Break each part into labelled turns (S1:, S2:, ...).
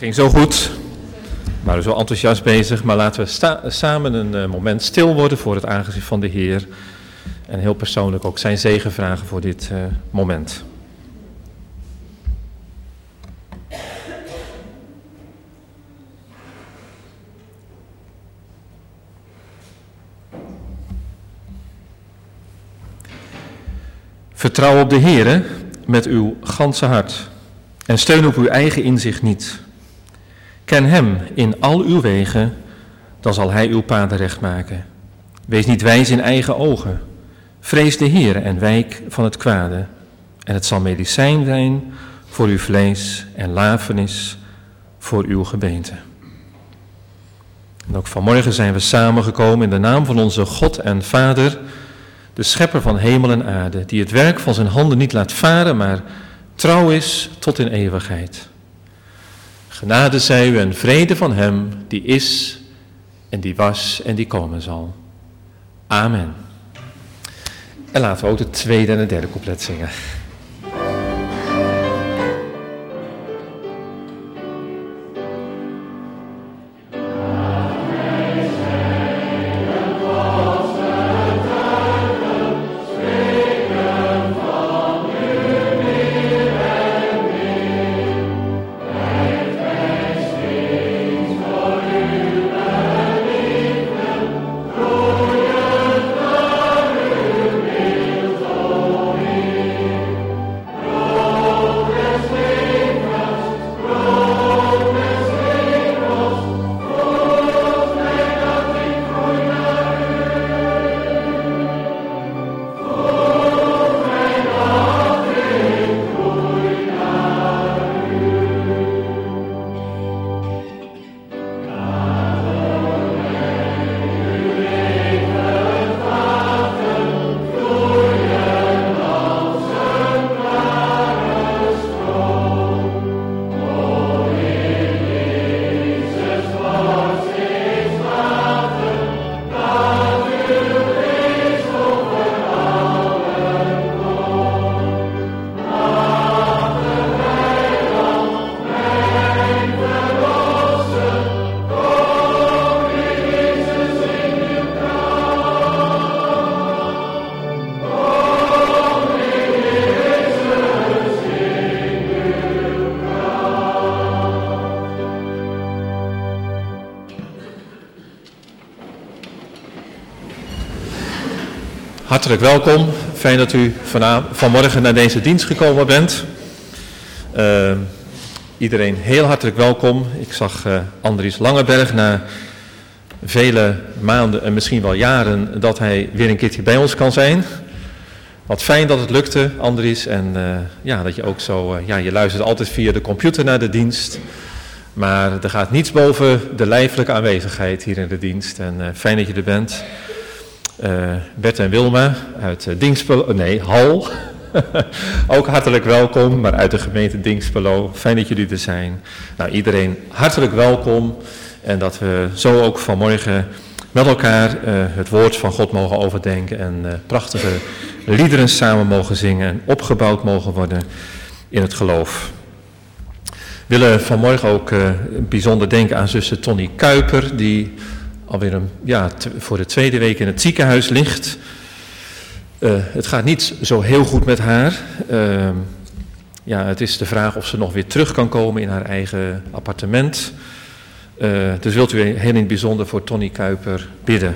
S1: Ging zo goed. We waren zo enthousiast bezig, maar laten we samen een moment stil worden voor het aangezicht van de Heer. En heel persoonlijk ook zijn zegen vragen voor dit moment. Vertrouw op de Heere met uw ganse hart en steun op uw eigen inzicht niet. Ken hem in al uw wegen, dan zal hij uw paden recht maken. Wees niet wijs in eigen ogen. Vrees de Heere en wijk van het kwade. En het zal medicijn zijn voor uw vlees en lafenis voor uw gebeente. En ook vanmorgen zijn we samengekomen in de naam van onze God en Vader, de schepper van hemel en aarde, die het werk van zijn handen niet laat varen, maar trouw is tot in eeuwigheid. Genade zij u en vrede van hem, die is en die was en die komen zal. Amen. En laten we ook de tweede en de derde couplet zingen. Hartelijk welkom. Fijn dat u vanmorgen naar deze dienst gekomen bent. Iedereen heel hartelijk welkom. Ik zag Andries Langeberg na vele maanden en misschien wel jaren dat hij weer een keertje bij ons kan zijn. Wat fijn dat het lukte, Andries. En dat je ook zo, je luistert altijd via de computer naar de dienst. Maar er gaat niets boven de lijfelijke aanwezigheid hier in de dienst. En fijn dat je er bent. Bert en Wilma uit Hal. Ook hartelijk welkom, maar uit de gemeente Dinxperlo. Fijn dat jullie er zijn. Nou, iedereen hartelijk welkom. En dat we zo ook vanmorgen met elkaar het woord van God mogen overdenken. En prachtige liederen samen mogen zingen en opgebouwd mogen worden in het geloof. We willen vanmorgen ook bijzonder denken aan zuster Tonny Kuiper, die alweer voor de tweede week in het ziekenhuis ligt. Het gaat niet zo heel goed met haar. Het is de vraag of ze nog weer terug kan komen in haar eigen appartement. Dus wilt u heel in het bijzonder voor Tonny Kuiper bidden.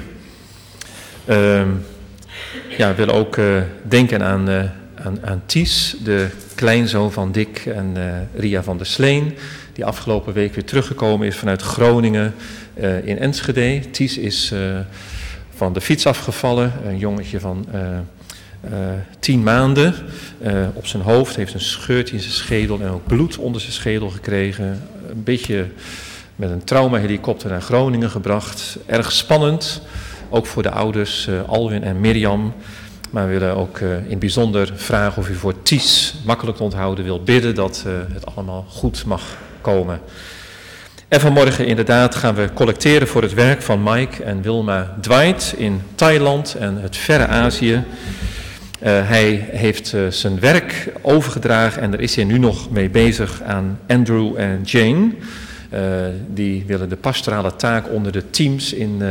S1: We willen ook denken aan Ties, de kleinzoon van Dick en Ria van der Sleen, die afgelopen week weer teruggekomen is vanuit Groningen in Enschede. Ties is van de fiets afgevallen, een jongetje van 10 maanden op zijn hoofd, heeft een scheurtje in zijn schedel en ook bloed onder zijn schedel gekregen. Een beetje met een traumahelikopter naar Groningen gebracht. Erg spannend, ook voor de ouders Alwin en Mirjam. Maar we willen ook in het bijzonder vragen of u voor Ties makkelijk te onthouden wil bidden dat het allemaal goed mag komen. En vanmorgen inderdaad gaan we collecteren voor het werk van Mike en Wilma Dwight in Thailand en het verre Azië. Hij heeft zijn werk overgedragen en daar is hij nu nog mee bezig aan Andrew en Jane. Die willen de pastorale taak onder de teams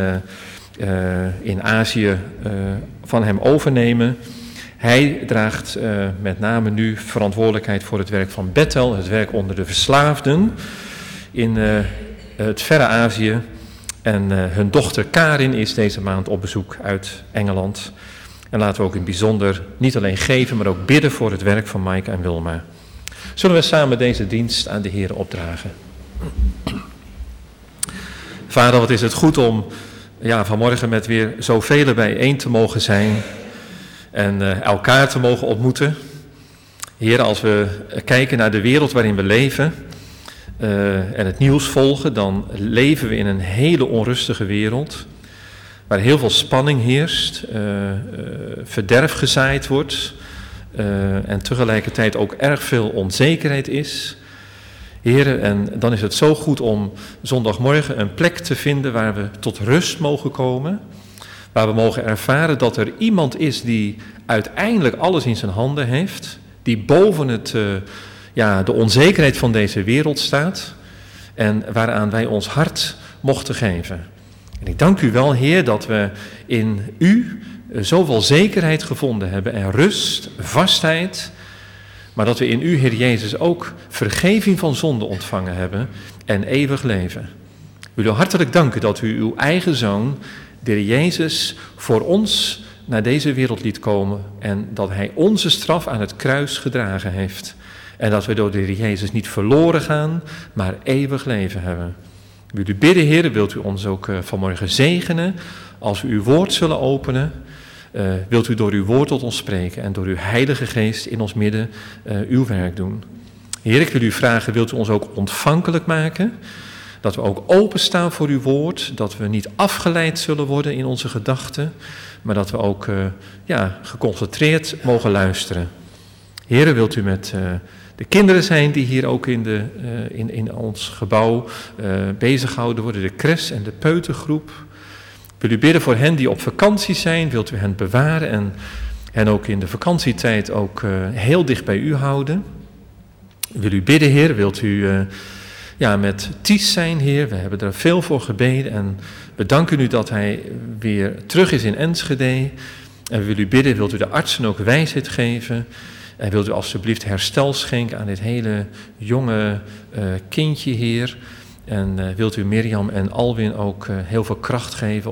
S1: in Azië van hem overnemen. Hij draagt met name nu verantwoordelijkheid voor het werk van Bethel, het werk onder de verslaafden in het verre Azië. En hun dochter Karin is deze maand op bezoek uit Engeland. En laten we ook in het bijzonder niet alleen geven, maar ook bidden voor het werk van Maaike en Wilma. Zullen we samen deze dienst aan de Heer opdragen? Vader, wat is het goed om vanmorgen met weer zoveel bijeen te mogen zijn en elkaar te mogen ontmoeten. Heer, als we kijken naar de wereld waarin we leven en het nieuws volgen, dan leven we in een hele onrustige wereld, waar heel veel spanning heerst, verderf gezaaid wordt en tegelijkertijd ook erg veel onzekerheid is. Heren, en dan is het zo goed om zondagmorgen een plek te vinden waar we tot rust mogen komen, waar we mogen ervaren dat er iemand is die uiteindelijk alles in zijn handen heeft, die boven de onzekerheid van deze wereld staat en waaraan wij ons hart mochten geven. En ik dank u wel, Heer, dat we in u zoveel zekerheid gevonden hebben en rust, vastheid, maar dat we in u, Heer Jezus, ook vergeving van zonde ontvangen hebben en eeuwig leven. Ik wil u hartelijk danken dat u uw eigen Zoon, de Heer Jezus, voor ons naar deze wereld liet komen en dat hij onze straf aan het kruis gedragen heeft. En dat we door de Heer Jezus niet verloren gaan, maar eeuwig leven hebben. Ik wil u bidden, Heer, wilt u ons ook vanmorgen zegenen als we uw woord zullen openen. Wilt u door uw woord tot ons spreken en door uw Heilige Geest in ons midden uw werk doen. Heer, ik wil u vragen, wilt u ons ook ontvankelijk maken? Dat we ook openstaan voor uw woord, dat we niet afgeleid zullen worden in onze gedachten, maar dat we ook geconcentreerd mogen luisteren. Heer, wilt u met de kinderen zijn die hier ook in ons gebouw bezig gehouden worden, de kres en de peutergroep. Wil u bidden voor hen die op vakantie zijn, wilt u hen bewaren en hen ook in de vakantietijd ook heel dicht bij u houden. Wil u bidden, Heer, wilt u met Ties zijn, Heer, we hebben er veel voor gebeden en we danken u dat hij weer terug is in Enschede. En we willen u bidden, wilt u de artsen ook wijsheid geven en wilt u alstublieft herstel schenken aan dit hele jonge kindje, Heer. En wilt u Mirjam en Alwin ook heel veel kracht geven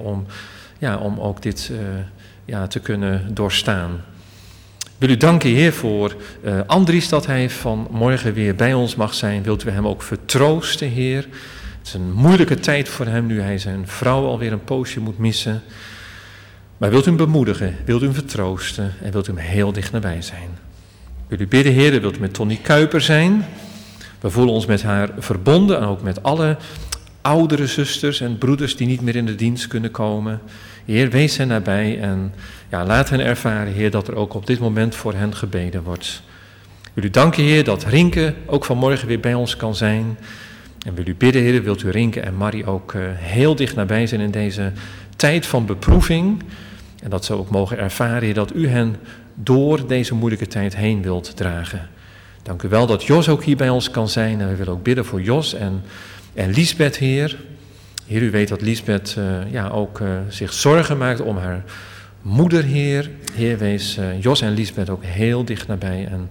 S1: om ook dit te kunnen doorstaan. Wil u danken, Heer, voor Andries dat hij vanmorgen weer bij ons mag zijn. Wilt u hem ook vertroosten, Heer. Het is een moeilijke tijd voor hem nu hij zijn vrouw alweer een poosje moet missen. Maar wilt u hem bemoedigen, wilt u hem vertroosten en wilt u hem heel dicht nabij zijn. Wil u bidden, Heer, wilt u met Tony Kuiper zijn. We voelen ons met haar verbonden en ook met alle oudere zusters en broeders die niet meer in de dienst kunnen komen. Heer, wees hen nabij en laat hen ervaren, Heer, dat er ook op dit moment voor hen gebeden wordt. Wil u danken, Heer, dat Rinke ook vanmorgen weer bij ons kan zijn. En wil u bidden, Heer, wilt u Rinke en Marie ook heel dicht nabij zijn in deze tijd van beproeving. En dat ze ook mogen ervaren, Heer, dat u hen door deze moeilijke tijd heen wilt dragen. Dank u wel dat Jos ook hier bij ons kan zijn. En we willen ook bidden voor Jos en Liesbeth, Heer. Heer, u weet dat Liesbeth ook zich zorgen maakt om haar moeder, Heer. Heer, wees Jos en Liesbeth ook heel dicht nabij en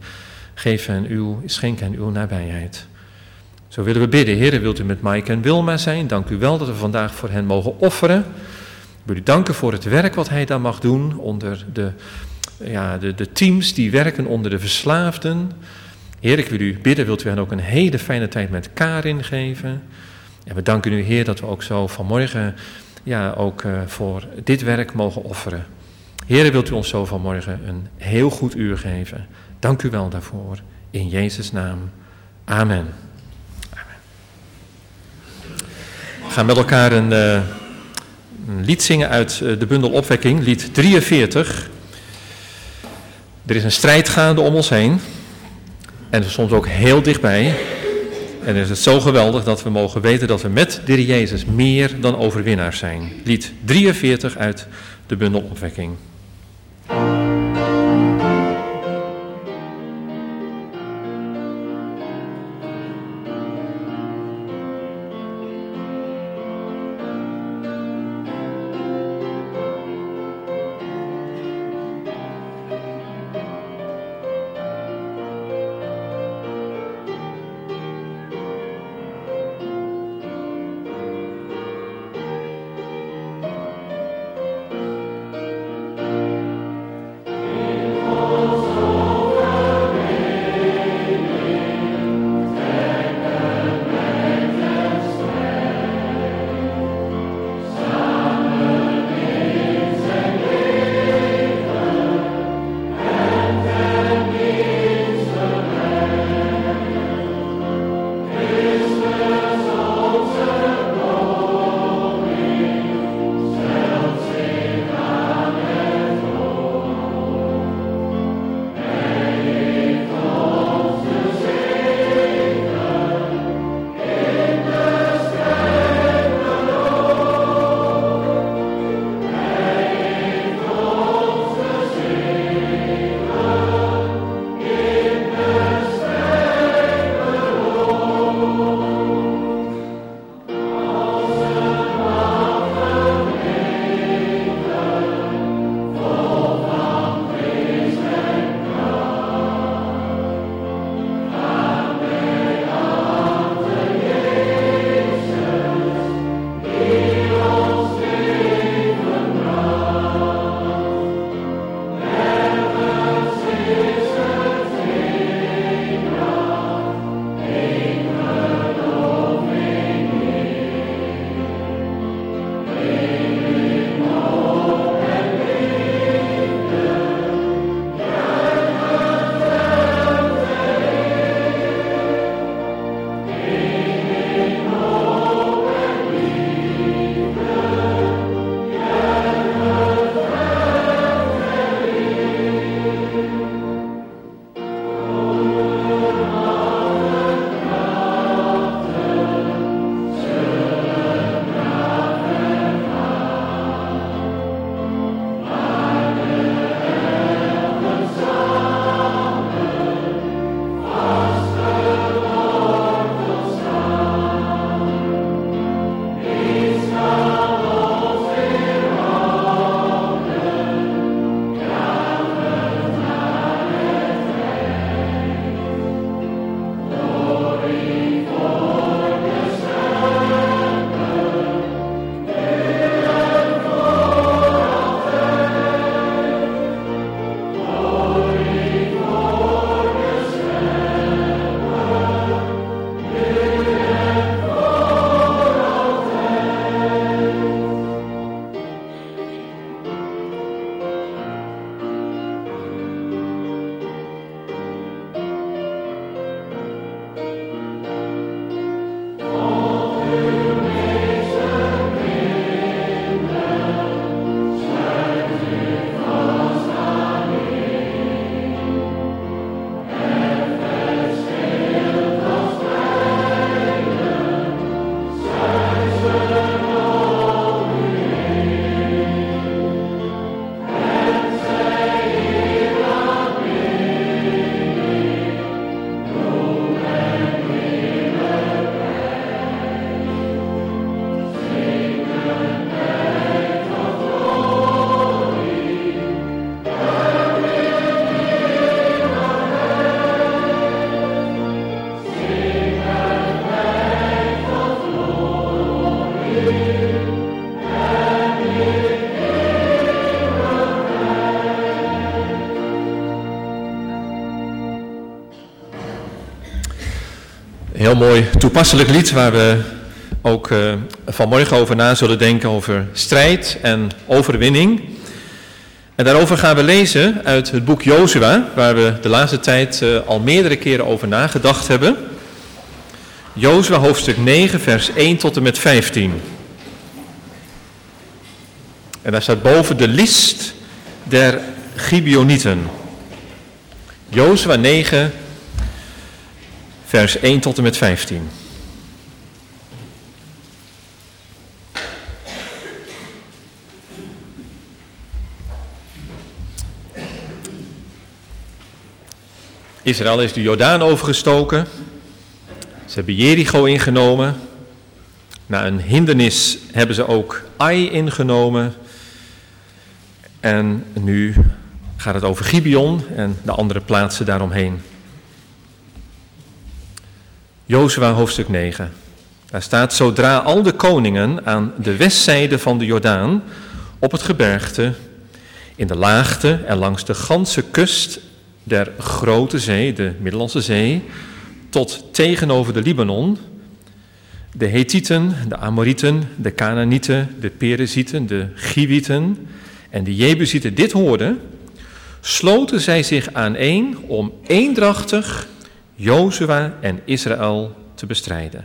S1: schenk hen uw nabijheid. Zo willen we bidden. Heer, wilt u met Maaike en Wilma zijn? Dank u wel dat we vandaag voor hen mogen offeren. Ik wil u danken voor het werk wat hij daar mag doen onder de teams die werken onder de verslaafden. Heer, ik wil u bidden, wilt u hen ook een hele fijne tijd met Karin geven. En we danken u, Heer, dat we ook zo vanmorgen voor dit werk mogen offeren. Heer, wilt u ons zo vanmorgen een heel goed uur geven. Dank u wel daarvoor. In Jezus' naam. Amen. Amen. We gaan met elkaar een lied zingen uit de bundel Opwekking, lied 43. Er is een strijd gaande om ons heen. En soms ook heel dichtbij. En dan is het zo geweldig dat we mogen weten dat we met de Heer Jezus meer dan overwinnaars zijn. Lied 43 uit de bundel Opwekking. heel mooi toepasselijk lied waar we ook vanmorgen over na zullen denken over strijd en overwinning. En daarover gaan we lezen uit het boek Jozua, waar we de laatste tijd al meerdere keren over nagedacht hebben. Jozua hoofdstuk 9 vers 1 tot en met 15. En daar staat boven de list der Gibeonieten. Jozua 9 vers 1 tot en met 15. Israël is de Jordaan overgestoken. Ze hebben Jericho ingenomen. Na een hindernis hebben ze ook Ai ingenomen. En nu gaat het over Gibeon en de andere plaatsen daaromheen. Jozua hoofdstuk 9. Daar staat: zodra al de koningen aan de westzijde van de Jordaan, op het gebergte, in de laagte en langs de ganse kust der grote zee, de Middellandse Zee, tot tegenover de Libanon, de Hethieten, de Amorieten, de Kanaanieten, de Perizieten, de Giwieten en de Jebusieten dit hoorden, sloten zij zich aaneen om eendrachtig Jozua en Israël te bestrijden.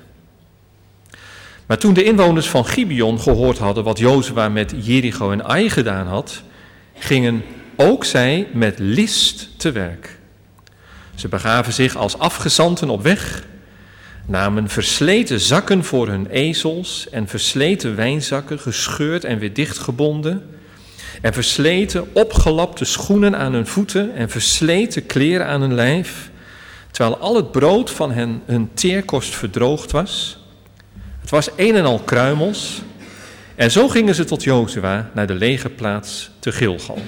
S1: Maar toen de inwoners van Gibeon gehoord hadden wat Jozua met Jericho en Ai gedaan had, gingen ook zij met list te werk. Ze begaven zich als afgezanten op weg, namen versleten zakken voor hun ezels en versleten wijnzakken, gescheurd en weer dichtgebonden, en versleten opgelapte schoenen aan hun voeten en versleten kleren aan hun lijf, terwijl al het brood van hun teerkost verdroogd was. Het was een en al kruimels. En zo gingen ze tot Jozua naar de legerplaats te Gilgal.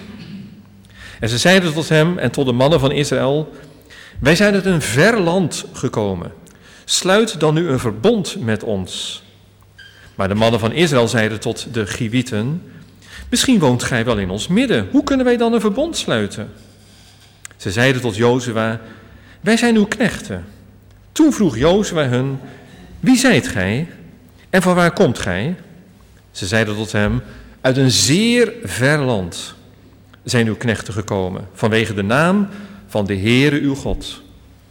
S1: En ze zeiden tot hem en tot de mannen van Israël: wij zijn uit een ver land gekomen. Sluit dan nu een verbond met ons. Maar de mannen van Israël zeiden tot de Giwieten: misschien woont gij wel in ons midden. Hoe kunnen wij dan een verbond sluiten? Ze zeiden tot Jozua: wij zijn uw knechten. Toen vroeg Jozua hun: wie zijt gij en van waar komt gij? Ze zeiden tot hem: uit een zeer ver land zijn uw knechten gekomen, vanwege de naam van de Heere uw God.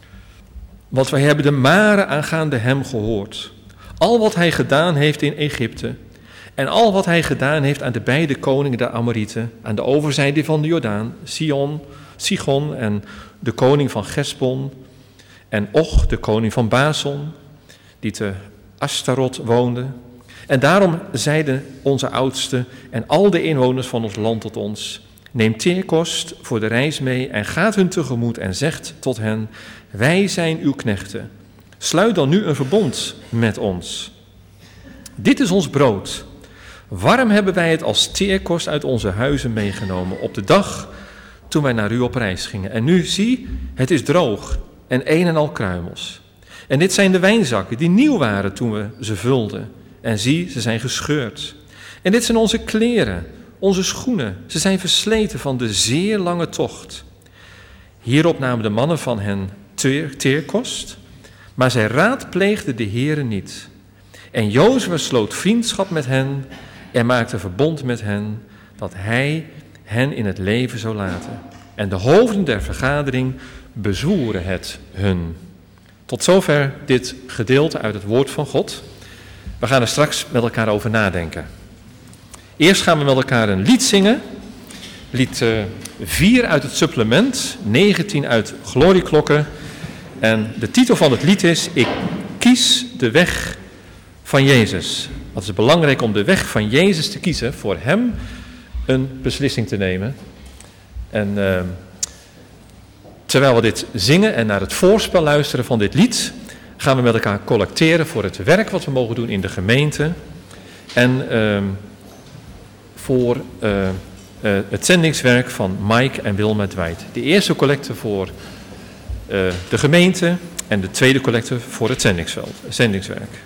S1: Want wij hebben de maren aangaande hem gehoord. Al wat hij gedaan heeft in Egypte en al wat hij gedaan heeft aan de beide koningen der Amorieten, aan de overzijde van de Jordaan, Sichon en de koning van Gesbon en Och, de koning van Bason, die te Astarot woonde. En daarom zeiden onze oudsten en al de inwoners van ons land tot ons: neem teerkost voor de reis mee en gaat hun tegemoet en zegt tot hen: wij zijn uw knechten. Sluit dan nu een verbond met ons. Dit is ons brood. Warm hebben wij het als teerkost uit onze huizen meegenomen op de dag toen wij naar u op reis gingen. En nu zie, het is droog en een en al kruimels. En dit zijn de wijnzakken die nieuw waren toen we ze vulden. En zie, ze zijn gescheurd. En dit zijn onze kleren, onze schoenen. Ze zijn versleten van de zeer lange tocht. Hierop namen de mannen van hen teerkost, maar zij raadpleegden de Heere niet. En Jozua sloot vriendschap met hen en maakte verbond met hen, dat hij hen in het leven zou laten. En de hoofden der vergadering bezwoeren het hun. Tot zover dit gedeelte uit het woord van God. We gaan er straks met elkaar over nadenken. Eerst gaan we met elkaar een lied zingen. Lied 4 uit het supplement, 19 uit Glorieklokken. En de titel van het lied is: Ik kies de weg van Jezus. Het is belangrijk om de weg van Jezus te kiezen, voor hem een beslissing te nemen. En terwijl we dit zingen en naar het voorspel luisteren van dit lied, gaan we met elkaar collecteren voor het werk wat we mogen doen in de gemeente. En voor het zendingswerk van Mike en Wilma Dwight. De eerste collecte voor de gemeente en de tweede collecte voor het zendingswerk.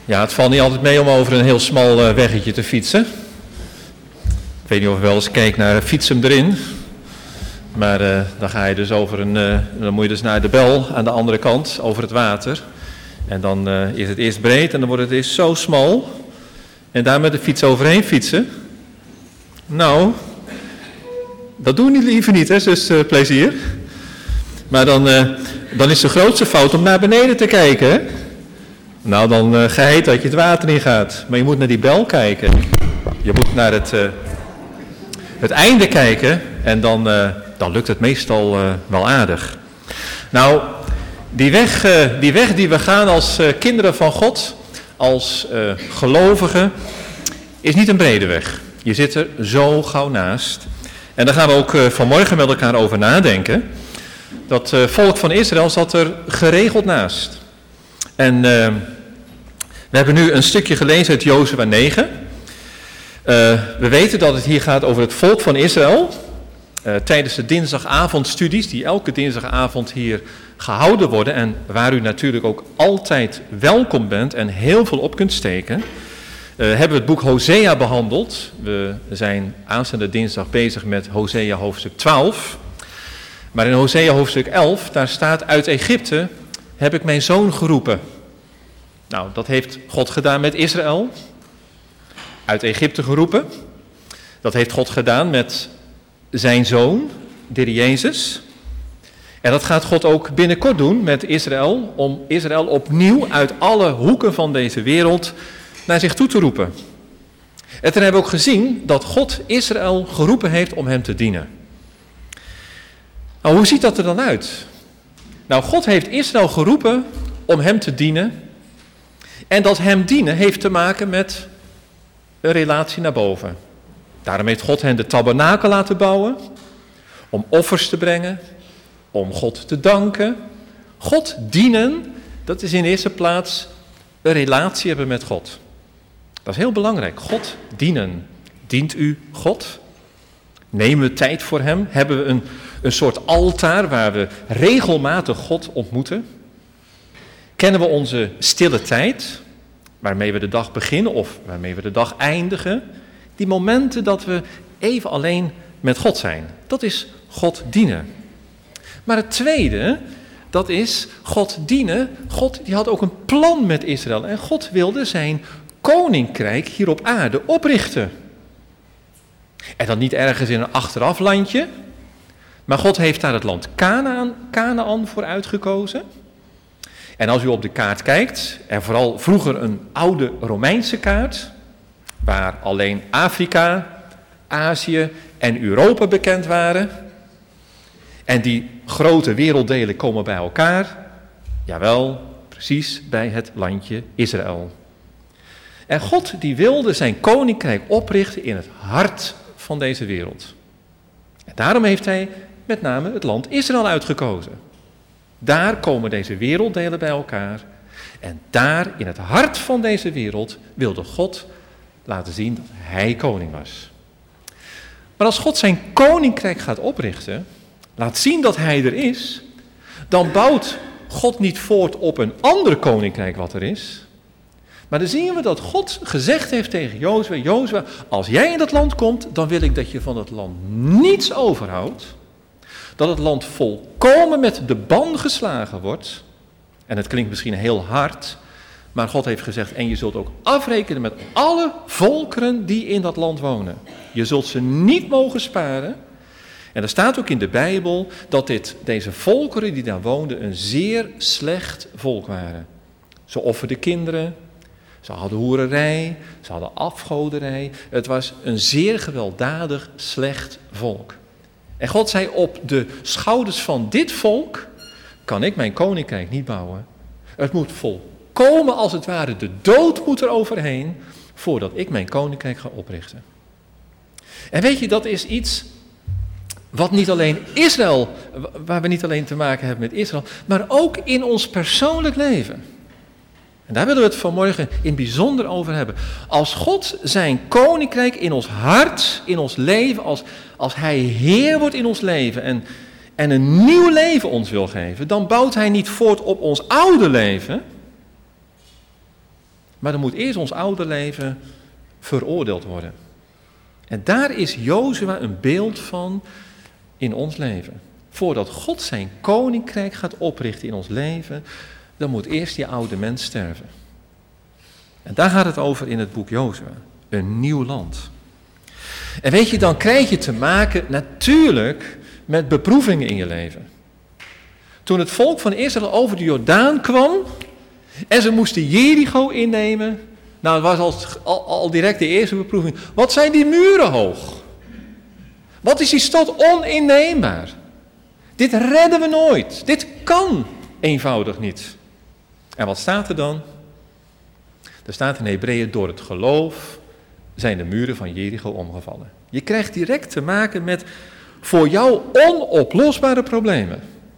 S1: Ja, het valt niet altijd mee om over een heel smal weggetje te fietsen. Ik weet niet of je wel eens kijkt naar Fietsum erin. Maar dan ga je dus dan moet je dus naar de Bel aan de andere kant, over het water. En dan is het eerst breed en dan wordt het eerst zo smal. En daar met de fiets overheen fietsen. Nou, dat doen we liever niet, hè, zus Plezier. Maar dan is de grootste fout om naar beneden te kijken, hè? Nou, dan geheet dat je het water in gaat. Maar je moet naar die bel kijken. Je moet naar het einde kijken en dan lukt het meestal wel aardig. Nou, die weg die we gaan als kinderen van God, als gelovigen, is niet een brede weg. Je zit er zo gauw naast. En daar gaan we ook vanmorgen met elkaar over nadenken. Dat volk van Israël zat er geregeld naast. En we hebben nu een stukje gelezen uit Jozua 9. We weten dat het hier gaat over het volk van Israël. Tijdens de dinsdagavondstudies die elke dinsdagavond hier gehouden worden. En waar u natuurlijk ook altijd welkom bent en heel veel op kunt steken. Hebben we het boek Hosea behandeld. We zijn aanstaande dinsdag bezig met Hosea hoofdstuk 12. Maar in Hosea hoofdstuk 11, daar staat: uit Egypte heb ik mijn zoon geroepen. Nou, dat heeft God gedaan met Israël. Uit Egypte geroepen. Dat heeft God gedaan met zijn zoon, de Heer Jezus. En dat gaat God ook binnenkort doen met Israël, om Israël opnieuw uit alle hoeken van deze wereld naar zich toe te roepen. En toen hebben we ook gezien dat God Israël geroepen heeft om hem te dienen. Nou, hoe ziet dat er dan uit? Nou, God heeft Israël geroepen om hem te dienen. En dat hem dienen heeft te maken met een relatie naar boven. Daarom heeft God hen de tabernakel laten bouwen, om offers te brengen, om God te danken. God dienen, dat is in de eerste plaats een relatie hebben met God. Dat is heel belangrijk, God dienen. Dient u God? Nemen we tijd voor hem? Hebben we een soort altaar waar we regelmatig God ontmoeten? Kennen we onze stille tijd, waarmee we de dag beginnen of waarmee we de dag eindigen? Die momenten dat we even alleen met God zijn. Dat is God dienen. Maar het tweede, dat is God dienen. God die had ook een plan met Israël. En God wilde zijn koninkrijk hier op aarde oprichten. En dan niet ergens in een achteraflandje. Maar God heeft daar het land Kanaan voor uitgekozen. En als u op de kaart kijkt, en vooral vroeger een oude Romeinse kaart, waar alleen Afrika, Azië en Europa bekend waren. En die grote werelddelen komen bij elkaar. Jawel, precies bij het landje Israël. En God die wilde zijn koninkrijk oprichten in het hart van deze wereld. En daarom heeft hij met name het land Israël uitgekozen. Daar komen deze werelddelen bij elkaar. En daar in het hart van deze wereld wilde God laten zien dat hij koning was. Maar als God zijn koninkrijk gaat oprichten, laat zien dat hij er is, dan bouwt God niet voort op een ander koninkrijk wat er is. Maar dan zien we dat God gezegd heeft tegen Jozua: Jozua, als jij in dat land komt, dan wil ik dat je van het land niets overhoudt. Dat het land volkomen met de ban geslagen wordt. En het klinkt misschien heel hard, maar God heeft gezegd: en je zult ook afrekenen met alle volkeren die in dat land wonen. Je zult ze niet mogen sparen. En er staat ook in de Bijbel dat deze volkeren die daar woonden een zeer slecht volk waren. Ze offerden kinderen, ze hadden hoererij, ze hadden afgoderij. Het was een zeer gewelddadig slecht volk. En God zei: op de schouders van dit volk kan ik mijn koninkrijk niet bouwen. Het moet volkomen als het ware, de dood moet er overheen voordat ik mijn koninkrijk ga oprichten. En weet je, dat is iets wat niet alleen Israël, waar we niet alleen te maken hebben met Israël, maar ook in ons persoonlijk leven. En daar willen we het vanmorgen in bijzonder over hebben. Als God zijn koninkrijk in ons hart, in ons leven, als hij Heer wordt in ons leven en een nieuw leven ons wil geven, dan bouwt hij niet voort op ons oude leven, Maar dan moet eerst ons oude leven veroordeeld worden. En daar is Jozua een beeld van in ons leven. Voordat God zijn koninkrijk gaat oprichten in ons leven, dan moet eerst die oude mens sterven. En daar gaat het over in het boek Jozua. Een nieuw land. En weet je, dan krijg je te maken natuurlijk met beproevingen in je leven. Toen het volk van Israël over de Jordaan kwam en ze moesten Jericho innemen. Nou, het was al direct de eerste beproeving. Wat zijn die muren hoog? Wat is die stad oninneembaar? Dit redden we nooit. Dit kan eenvoudig niet. En wat staat er dan? Er staat in Hebreeën, door het geloof zijn de muren van Jericho omgevallen. Je krijgt direct te maken met voor jou onoplosbare problemen.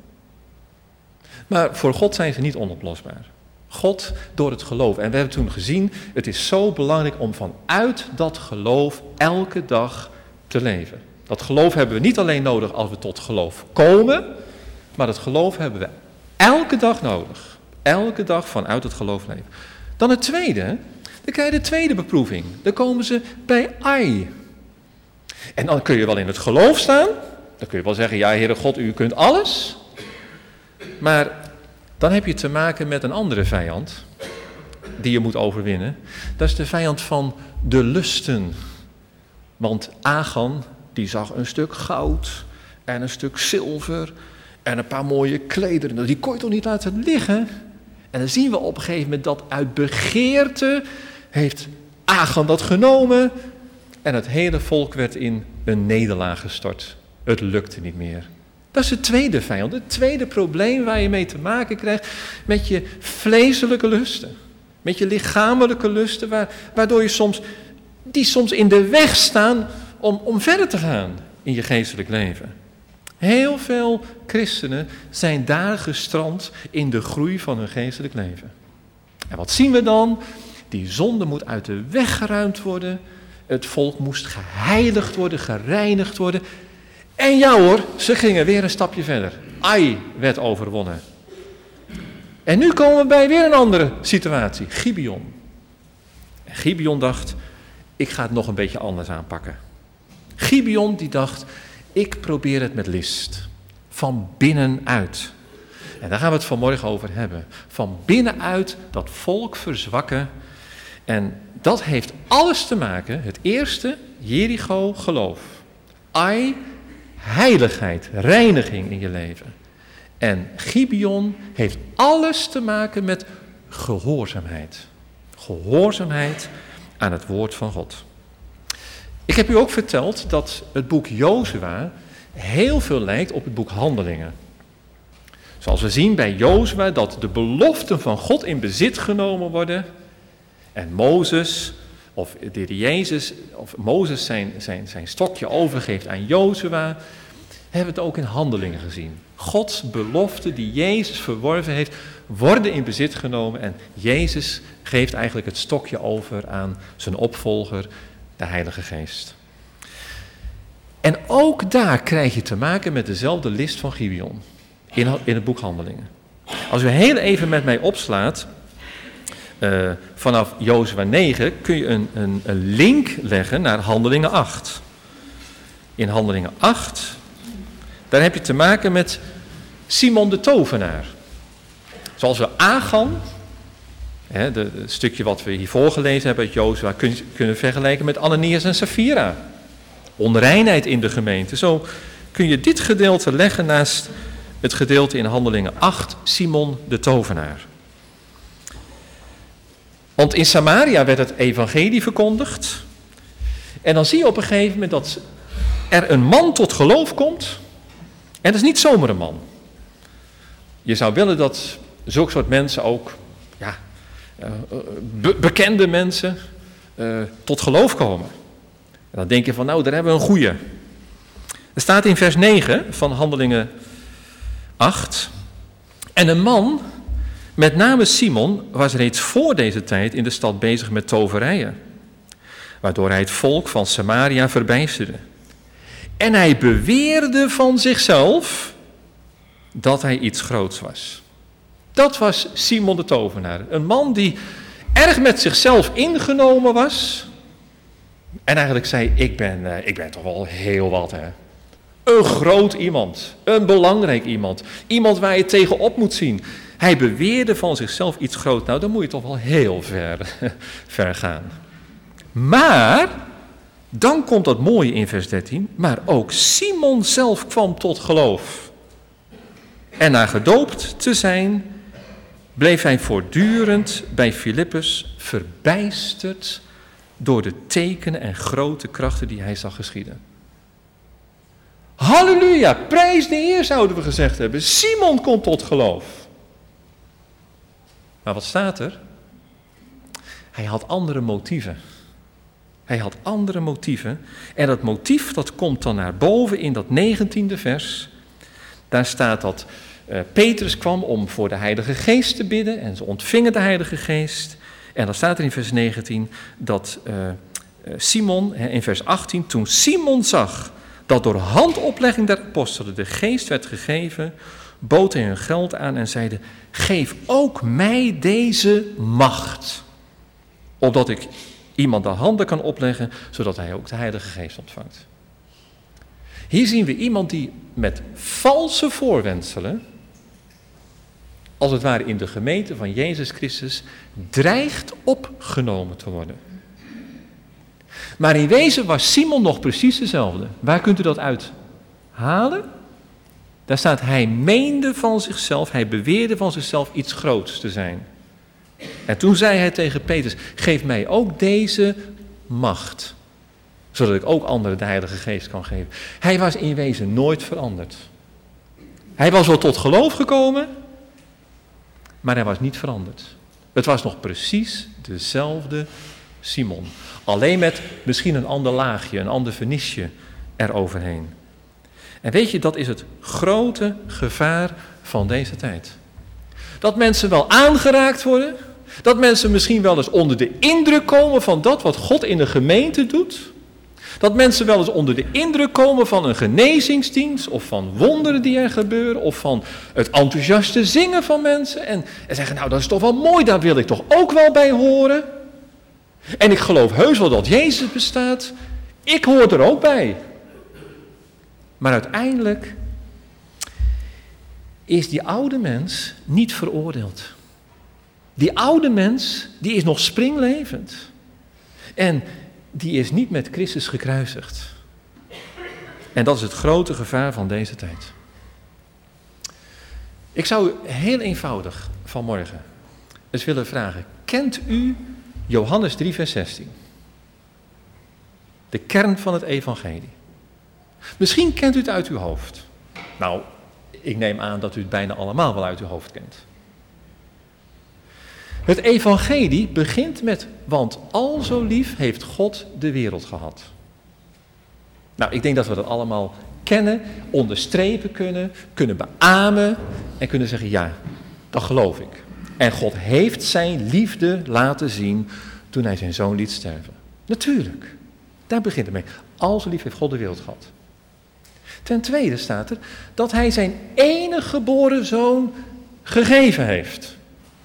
S1: Maar voor God zijn ze niet onoplosbaar. God door het geloof. En we hebben toen gezien, het is zo belangrijk om vanuit dat geloof elke dag te leven. Dat geloof hebben we niet alleen nodig als we tot geloof komen, maar dat geloof hebben we elke dag nodig. Elke dag vanuit het geloof leven. Dan het tweede, dan krijg je de tweede beproeving. Dan komen ze bij Ai. En dan kun je wel in het geloof staan. Dan kun je wel zeggen, ja Heere God, u kunt alles. Maar dan heb je te maken met een andere vijand die je moet overwinnen. Dat is de vijand van de lusten. Want Achan, die zag een stuk goud en een stuk zilver en een paar mooie klederen. Die kon je toch niet laten liggen? En dan zien we op een gegeven moment dat uit begeerte heeft Achan dat genomen. En het hele volk werd in een nederlaag gestort. Het lukte niet meer. Dat is de tweede vijand, het tweede probleem waar je mee te maken krijgt met je vleeselijke lusten. Met je lichamelijke lusten, waardoor je soms in de weg staan om verder te gaan in je geestelijk leven. Heel veel christenen zijn daar gestrand in de groei van hun geestelijk leven. En wat zien we dan? Die zonde moet uit de weg geruimd worden. Het volk moest geheiligd worden, gereinigd worden. En ja hoor, ze gingen weer een stapje verder. Ai werd overwonnen. En nu komen we bij weer een andere situatie. Gibeon. En Gibeon dacht, ik ga het nog een beetje anders aanpakken. Gibeon die dacht, ik probeer het met list. Van binnenuit. En daar gaan we het vanmorgen over hebben. Van binnenuit dat volk verzwakken. En dat heeft alles te maken, het eerste, Jericho, geloof. Ai, heiligheid, reiniging in je leven. En Gibeon heeft alles te maken met gehoorzaamheid. Gehoorzaamheid aan het woord van God. Ik heb u ook verteld dat het boek Jozua heel veel lijkt op het boek Handelingen. Zoals we zien bij Jozua dat de beloften van God in bezit genomen worden. En Mozes, of de Heer Jezus, of Mozes zijn stokje overgeeft aan Jozua, hebben we het ook in Handelingen gezien. Gods beloften die Jezus verworven heeft, worden in bezit genomen en Jezus geeft eigenlijk het stokje over aan zijn opvolger, de Heilige Geest. En ook daar krijg je te maken met dezelfde list van Gibeon in het boek Handelingen. Als u heel even met mij opslaat, vanaf Jozua 9 kun je een link leggen naar Handelingen 8. In Handelingen 8, daar heb je te maken met Simon de tovenaar. Zoals we Achan, het stukje wat we hier voorgelezen hebben uit Jozua, kunnen vergelijken met Ananias en Safira. Onreinheid in de gemeente. Zo kun je dit gedeelte leggen naast het gedeelte in Handelingen 8, Simon de tovenaar. Want in Samaria werd het evangelie verkondigd. En dan zie je op een gegeven moment dat er een man tot geloof komt. En dat is niet zomaar een man. Je zou willen dat zulke soort mensen ook, bekende mensen, tot geloof komen. En dan denk je van, nou, daar hebben we een goeie. Er staat in vers 9 van Handelingen 8. En een man, met name Simon, was reeds voor deze tijd in de stad bezig met toverijen, waardoor hij het volk van Samaria verbijsterde. En hij beweerde van zichzelf dat hij iets groots was. Dat was Simon de tovenaar. Een man die erg met zichzelf ingenomen was. En eigenlijk zei, ik ben toch wel heel wat, hè. Een groot iemand, een belangrijk iemand. Iemand waar je tegenop moet zien. Hij beweerde van zichzelf iets groots. Nou, dan moet je toch wel heel ver gaan. Maar, dan komt dat mooie in vers 13. Maar ook Simon zelf kwam tot geloof. En na gedoopt te zijn, bleef hij voortdurend bij Filippus verbijsterd door de tekenen en grote krachten die hij zag geschieden. Halleluja, prijs de Heer, zouden we gezegd hebben. Simon komt tot geloof. Maar wat staat er? Hij had andere motieven. Hij had andere motieven. En dat motief, dat komt dan naar boven in dat 19e vers. Daar staat dat Petrus kwam om voor de Heilige Geest te bidden. En ze ontvingen de Heilige Geest. En dan staat er in vers 19 dat Simon, in vers 18, toen Simon zag dat door handoplegging der apostelen de geest werd gegeven, bood hij hun geld aan en zeide, geef ook mij deze macht, opdat ik iemand de handen kan opleggen, zodat hij ook de Heilige Geest ontvangt. Hier zien we iemand die met valse voorwendselen, als het ware in de gemeente van Jezus Christus, dreigt opgenomen te worden. Maar in wezen was Simon nog precies dezelfde. Waar kunt u dat uithalen? Daar staat, hij meende van zichzelf, hij beweerde van zichzelf iets groots te zijn. En toen zei hij tegen Petrus, geef mij ook deze macht, zodat ik ook anderen de Heilige Geest kan geven. Hij was in wezen nooit veranderd. Hij was wel tot geloof gekomen, maar hij was niet veranderd. Het was nog precies dezelfde Simon. Alleen met misschien een ander laagje, een ander vernisje eroverheen. En weet je, dat is het grote gevaar van deze tijd. Dat mensen wel aangeraakt worden, dat mensen misschien wel eens onder de indruk komen van dat wat God in de gemeente doet. Dat mensen wel eens onder de indruk komen van een genezingsdienst of van wonderen die er gebeuren of van het enthousiaste zingen van mensen. En zeggen, nou dat is toch wel mooi, daar wil ik toch ook wel bij horen. En ik geloof heus wel dat Jezus bestaat. Ik hoor er ook bij. Maar uiteindelijk is die oude mens niet veroordeeld. Die oude mens, die is nog springlevend. En die is niet met Christus gekruisigd. En dat is het grote gevaar van deze tijd. Ik zou u heel eenvoudig vanmorgen eens willen vragen. Kent u Johannes 3 vers 16? De kern van het evangelie. Misschien kent u het uit uw hoofd. Nou, ik neem aan dat u het bijna allemaal wel uit uw hoofd kent. Het evangelie begint met, want al zo lief heeft God de wereld gehad. Nou, ik denk dat we dat allemaal kennen, onderstrepen kunnen beamen en kunnen zeggen, ja, dat geloof ik. En God heeft zijn liefde laten zien toen hij zijn zoon liet sterven. Natuurlijk, daar begint het mee. Al zo lief heeft God de wereld gehad. Ten tweede staat er dat hij zijn enige geboren zoon gegeven heeft.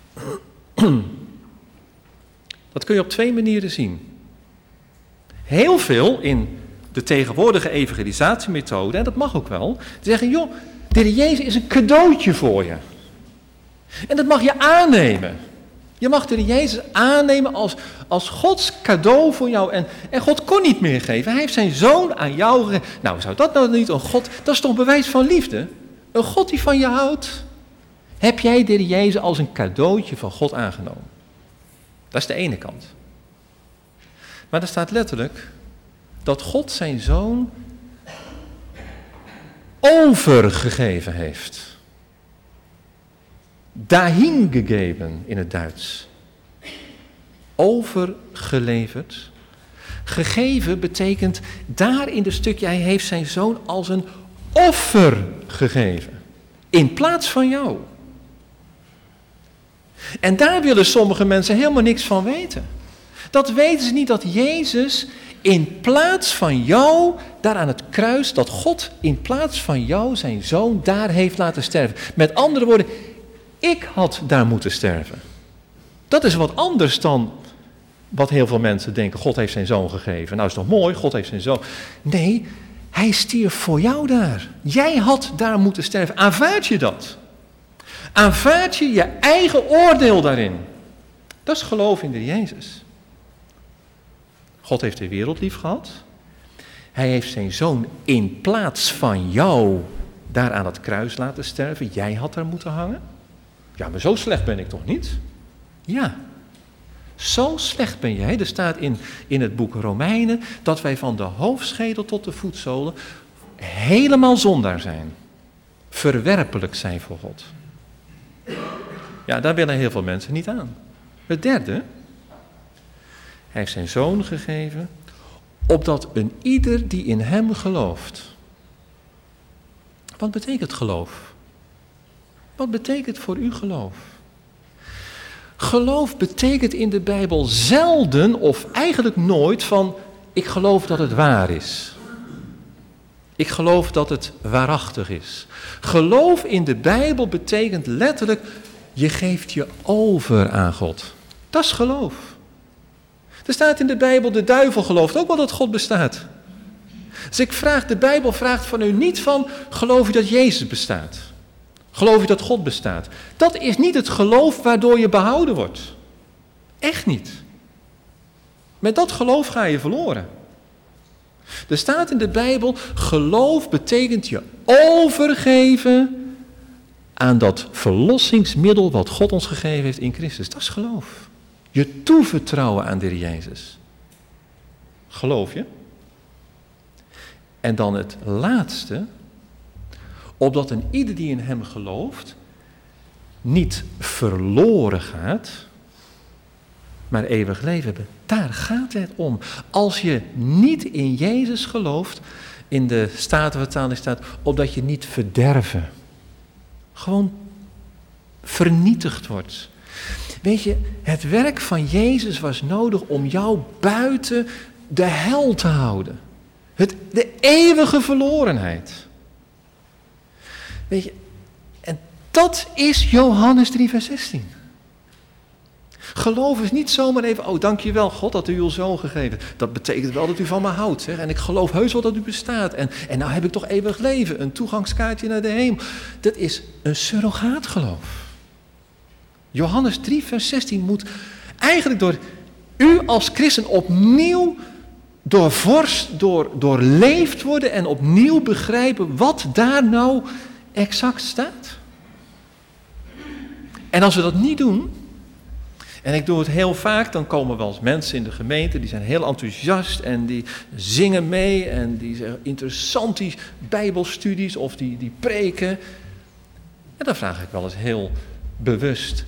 S1: Dat kun je op twee manieren zien. Heel veel in de tegenwoordige evangelisatiemethode, en dat mag ook wel, te zeggen, joh, de Heer Jezus is een cadeautje voor je. En dat mag je aannemen. Je mag de Heer Jezus aannemen als Gods cadeau voor jou. En God kon niet meer geven. Hij heeft zijn zoon aan jou gegeven. Nou, zou dat nou niet een God, dat is toch bewijs van liefde? Een God die van je houdt. Heb jij de Heer Jezus als een cadeautje van God aangenomen? Dat is de ene kant. Maar er staat letterlijk dat God zijn zoon overgegeven heeft. Dahingegeben in het Duits. Overgeleverd. Gegeven betekent daar in het stukje, hij heeft zijn zoon als een offer gegeven. In plaats van jou. En daar willen sommige mensen helemaal niks van weten. Dat weten ze niet, dat Jezus in plaats van jou, daar aan het kruis, dat God in plaats van jou zijn zoon daar heeft laten sterven. Met andere woorden, ik had daar moeten sterven. Dat is wat anders dan wat heel veel mensen denken. God heeft zijn zoon gegeven. Nou is toch mooi, God heeft zijn zoon. Nee, hij stierf voor jou daar. Jij had daar moeten sterven. Aanvaard je dat? Aanvaard je je eigen oordeel daarin? Dat is geloof in de Jezus. God heeft de wereld lief gehad. Hij heeft zijn zoon in plaats van jou daar aan het kruis laten sterven. Jij had daar moeten hangen. Ja, maar zo slecht ben ik toch niet? Ja, zo slecht ben jij. Er staat in het boek Romeinen dat wij van de hoofdschedel tot de voetzolen helemaal zondaar zijn. Verwerpelijk zijn voor God. Ja, daar willen heel veel mensen niet aan. Het derde, hij heeft zijn zoon gegeven, opdat een ieder die in hem gelooft. Wat betekent geloof? Wat betekent voor u geloof? Geloof betekent in de Bijbel zelden of eigenlijk nooit van ik geloof dat het waar is. Ik geloof dat het waarachtig is. Geloof in de Bijbel betekent letterlijk je geeft je over aan God. Dat is geloof. Er staat in de Bijbel, de duivel gelooft ook wel dat God bestaat. Dus de Bijbel vraagt van u niet van, geloof je dat Jezus bestaat? Geloof je dat God bestaat? Dat is niet het geloof waardoor je behouden wordt. Echt niet. Met dat geloof ga je verloren. Er staat in de Bijbel, geloof betekent je overgeven aan dat verlossingsmiddel wat God ons gegeven heeft in Christus. Dat is geloof. Je toevertrouwen aan de Heer Jezus. Geloof je? En dan het laatste, opdat een ieder die in hem gelooft niet verloren gaat, maar eeuwig leven hebben. Daar gaat het om. Als je niet in Jezus gelooft, in de Statenvertaling staat, opdat je niet verderven. Gewoon vernietigd wordt. Weet je, het werk van Jezus was nodig om jou buiten de hel te houden. De eeuwige verlorenheid. Weet je, en dat is Johannes 3 vers 16. Geloof is niet zomaar even, oh dankjewel God dat u uw zoon gegeven. Dat betekent wel dat u van me houdt. Zeg. En ik geloof heus wel dat u bestaat. En nou heb ik toch eeuwig leven, een toegangskaartje naar de hemel. Dat is een surrogaatgeloof. Johannes 3 vers 16 moet eigenlijk door u als christen opnieuw doorleefd worden en opnieuw begrijpen wat daar nou exact staat. En als we dat niet doen, en ik doe het heel vaak, dan komen wel eens mensen in de gemeente, die zijn heel enthousiast en die zingen mee en die zeggen interessant die bijbelstudies of die preken. En dan vraag ik wel eens heel bewust,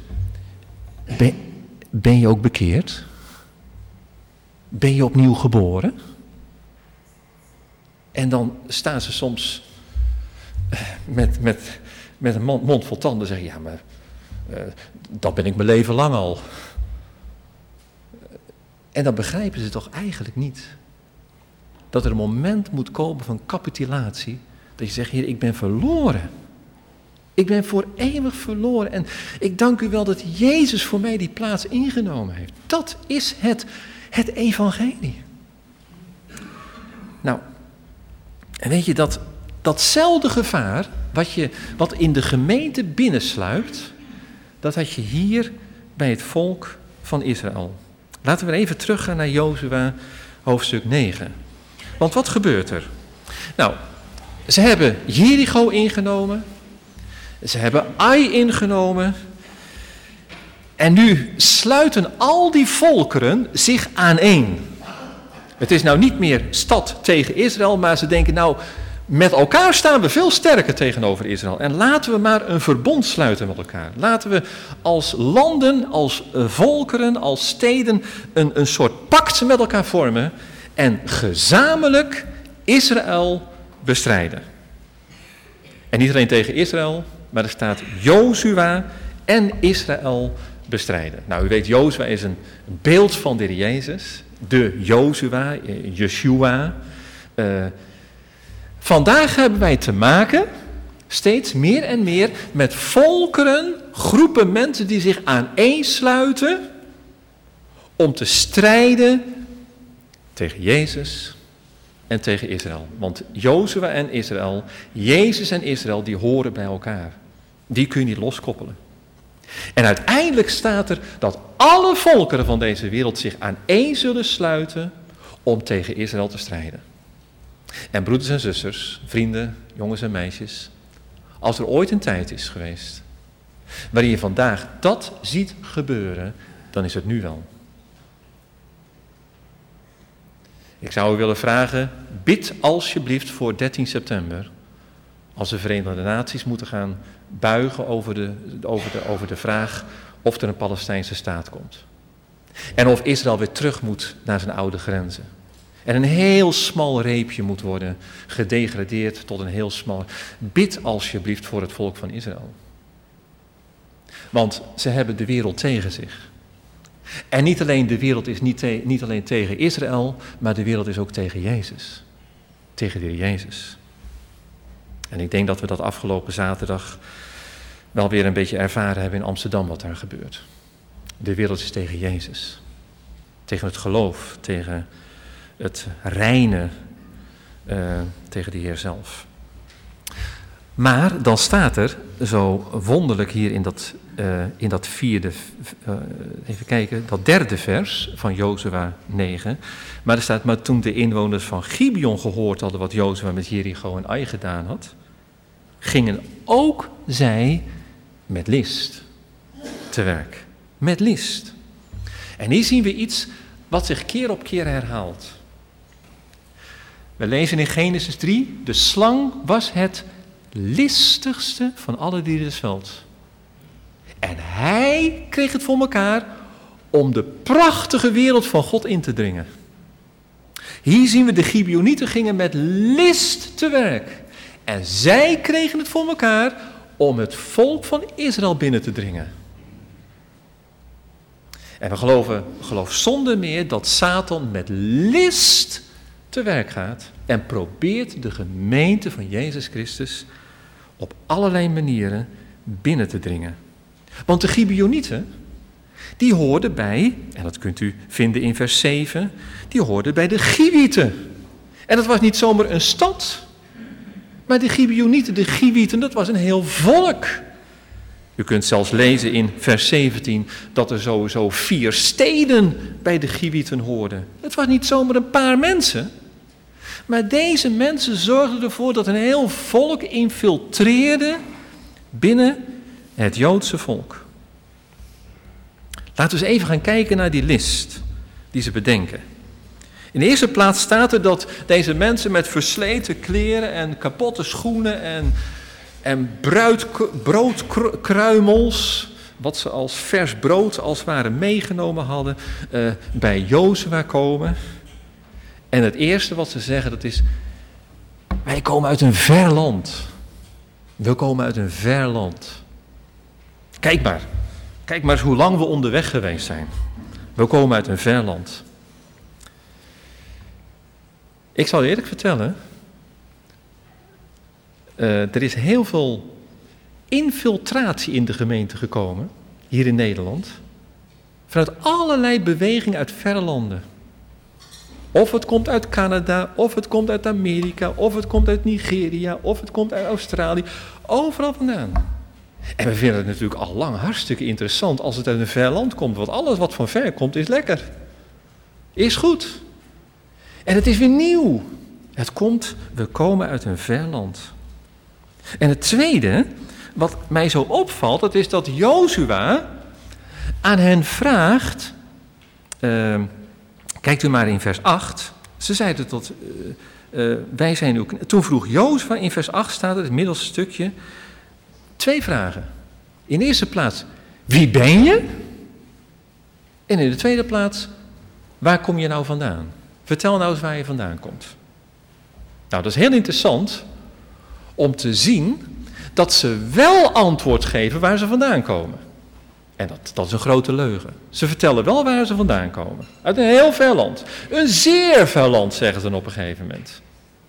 S1: ben je ook bekeerd? Ben je opnieuw geboren? En dan staan ze soms met een mond vol tanden zeggen, ja, maar dat ben ik mijn leven lang al. En dan begrijpen ze toch eigenlijk niet dat er een moment moet komen van capitulatie, dat je zegt, Heer, ik ben verloren. Ik ben voor eeuwig verloren en ik dank u wel dat Jezus voor mij die plaats ingenomen heeft. Dat is het evangelie. Nou, en weet je, datzelfde gevaar wat in de gemeente binnensluipt, dat had je hier bij het volk van Israël. Laten we even teruggaan naar Jozua hoofdstuk 9. Want wat gebeurt er? Nou, ze hebben Jericho ingenomen. Ze hebben Ai ingenomen. En nu sluiten al die volkeren zich aaneen. Het is nou niet meer stad tegen Israël, maar ze denken nou, met elkaar staan we veel sterker tegenover Israël. En laten we maar een verbond sluiten met elkaar. Laten we als landen, als volkeren, als steden een soort pact met elkaar vormen en gezamenlijk Israël bestrijden. En niet alleen tegen Israël, maar er staat Jozua en Israël bestrijden. Nou, u weet, Jozua is een beeld van de Heer Jezus. De Jozua, Yeshua. Vandaag hebben wij te maken, steeds meer en meer, met volkeren, groepen mensen die zich aaneensluiten om te strijden tegen Jezus en tegen Israël. Want Jozua en Israël, Jezus en Israël, die horen bij elkaar. Die kun je niet loskoppelen. En uiteindelijk staat er dat alle volkeren van deze wereld zich aan één zullen sluiten om tegen Israël te strijden. En broeders en zusters, vrienden, jongens en meisjes, als er ooit een tijd is geweest waarin je vandaag dat ziet gebeuren, dan is het nu wel. Ik zou u willen vragen, bid alsjeblieft voor 13 september, als de Verenigde Naties moeten gaan buigen over de vraag of er een Palestijnse staat komt. En of Israël weer terug moet naar zijn oude grenzen. En een heel smal reepje moet worden gedegradeerd tot een heel smal. Bid alsjeblieft voor het volk van Israël. Want ze hebben de wereld tegen zich. En niet alleen de wereld is niet alleen tegen Israël, maar de wereld is ook tegen Jezus. Tegen de Heer Jezus. En ik denk dat we dat afgelopen zaterdag wel weer een beetje ervaren hebben in Amsterdam wat daar gebeurt. De wereld is tegen Jezus. Tegen het geloof, tegen het reine, tegen de Heer zelf. Maar dan staat er zo wonderlijk hier in dat vierde, even kijken, dat derde vers van Jozua 9. Maar er staat, maar toen de inwoners van Gibeon gehoord hadden wat Jozua met Jericho en Ai gedaan had, gingen ook zij met list te werk. Met list. En hier zien we iets wat zich keer op keer herhaalt. We lezen in Genesis 3, de slang was het listigste van alle dieren des velds. En hij kreeg het voor elkaar om de prachtige wereld van God in te dringen. Hier zien we de Gibeonieten gingen met list te werk. En zij kregen het voor elkaar om het volk van Israël binnen te dringen. En we geloven zonder meer dat Satan met list te werk gaat en probeert de gemeente van Jezus Christus op allerlei manieren binnen te dringen. Want de Gibeonieten, die hoorden bij, en dat kunt u vinden in vers 7, die hoorden bij de Giwieten. En dat was niet zomaar een stad, maar de Gibeonieten, de Giwieten, dat was een heel volk. U kunt zelfs lezen in vers 17 dat er sowieso 4 steden bij de Giwieten hoorden. Het was niet zomaar een paar mensen. Maar deze mensen zorgden ervoor dat een heel volk infiltreerde binnen het Joodse volk. Laten we eens even gaan kijken naar die list die ze bedenken. In de eerste plaats staat er dat deze mensen met versleten kleren en kapotte schoenen en broodkruimels, wat ze als vers brood als het ware meegenomen hadden, bij Jozua komen. En het eerste wat ze zeggen, dat is, wij komen uit een ver land. We komen uit een ver land. Kijk maar eens hoe lang we onderweg geweest zijn. We komen uit een ver land. Ik zal je eerlijk vertellen, er is heel veel infiltratie in de gemeente gekomen, hier in Nederland, vanuit allerlei bewegingen uit verre landen. Of het komt uit Canada, of het komt uit Amerika, of het komt uit Nigeria, of het komt uit Australië. Overal vandaan. En we vinden het natuurlijk al lang hartstikke interessant als het uit een ver land komt. Want alles wat van ver komt is lekker. Is goed. En het is weer nieuw. We komen uit een ver land. En het tweede, wat mij zo opvalt, dat is dat Jozua aan hen vraagt. Kijkt u maar in vers 8. Ze zeiden tot, wij zijn ook. Toen vroeg Jozua, in vers 8 staat het middelste stukje, 2 vragen. In de eerste plaats, wie ben je? En in de tweede plaats, waar kom je nou vandaan? Vertel nou eens waar je vandaan komt. Nou, dat is heel interessant om te zien dat ze wel antwoord geven waar ze vandaan komen. En dat is een grote leugen. Ze vertellen wel waar ze vandaan komen. Uit een heel ver land. Een zeer ver land, zeggen ze dan op een gegeven moment.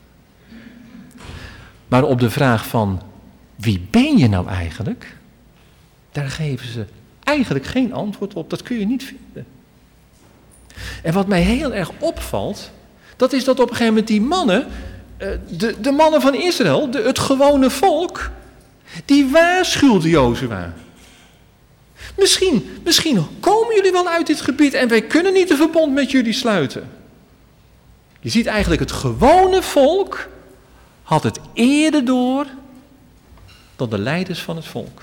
S1: Maar op de vraag van, wie ben je nou eigenlijk? Daar geven ze eigenlijk geen antwoord op. Dat kun je niet vinden. En wat mij heel erg opvalt, dat is dat op een gegeven moment die mannen, de mannen van Israël, het gewone volk, die waarschuwden Jozua. Misschien komen jullie wel uit dit gebied en wij kunnen niet een verbond met jullie sluiten. Je ziet eigenlijk, het gewone volk had het eerder door dan de leiders van het volk.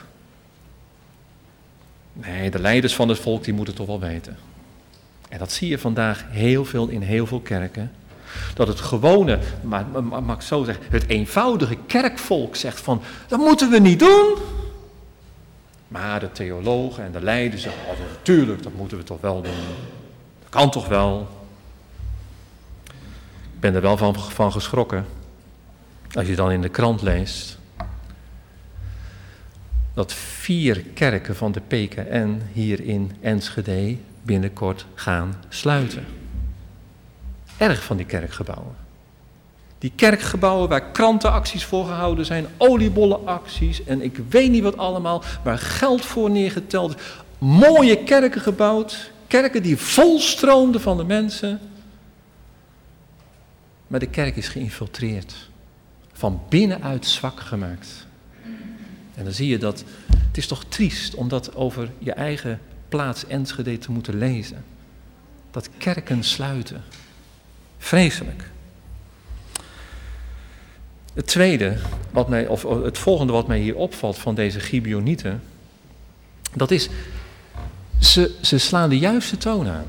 S1: Nee, de leiders van het volk die moeten het toch wel weten. En dat zie je vandaag heel veel in heel veel kerken. Dat het gewone, maar mag ik zo zeggen, het eenvoudige kerkvolk zegt van, dat moeten we niet doen. Maar de theologen en de leiders zeggen, oh, natuurlijk, dat moeten we toch wel doen. Dat kan toch wel. Ik ben er wel van geschrokken. Als je dan in de krant leest dat 4 kerken van de PKN hier in Enschede binnenkort gaan sluiten. Erg van die kerkgebouwen. Die kerkgebouwen waar krantenacties voor gehouden zijn, oliebollenacties en ik weet niet wat allemaal, waar geld voor neergeteld is. Mooie kerken gebouwd, kerken die volstroomden van de mensen. Maar de kerk is geïnfiltreerd, van binnenuit zwak gemaakt. En dan zie je dat, het is toch triest om dat over je eigen plaats Enschede te moeten lezen. Dat kerken sluiten. Vreselijk. Het tweede, het volgende wat mij hier opvalt van deze Gibeonieten, dat is, ze slaan de juiste toon aan.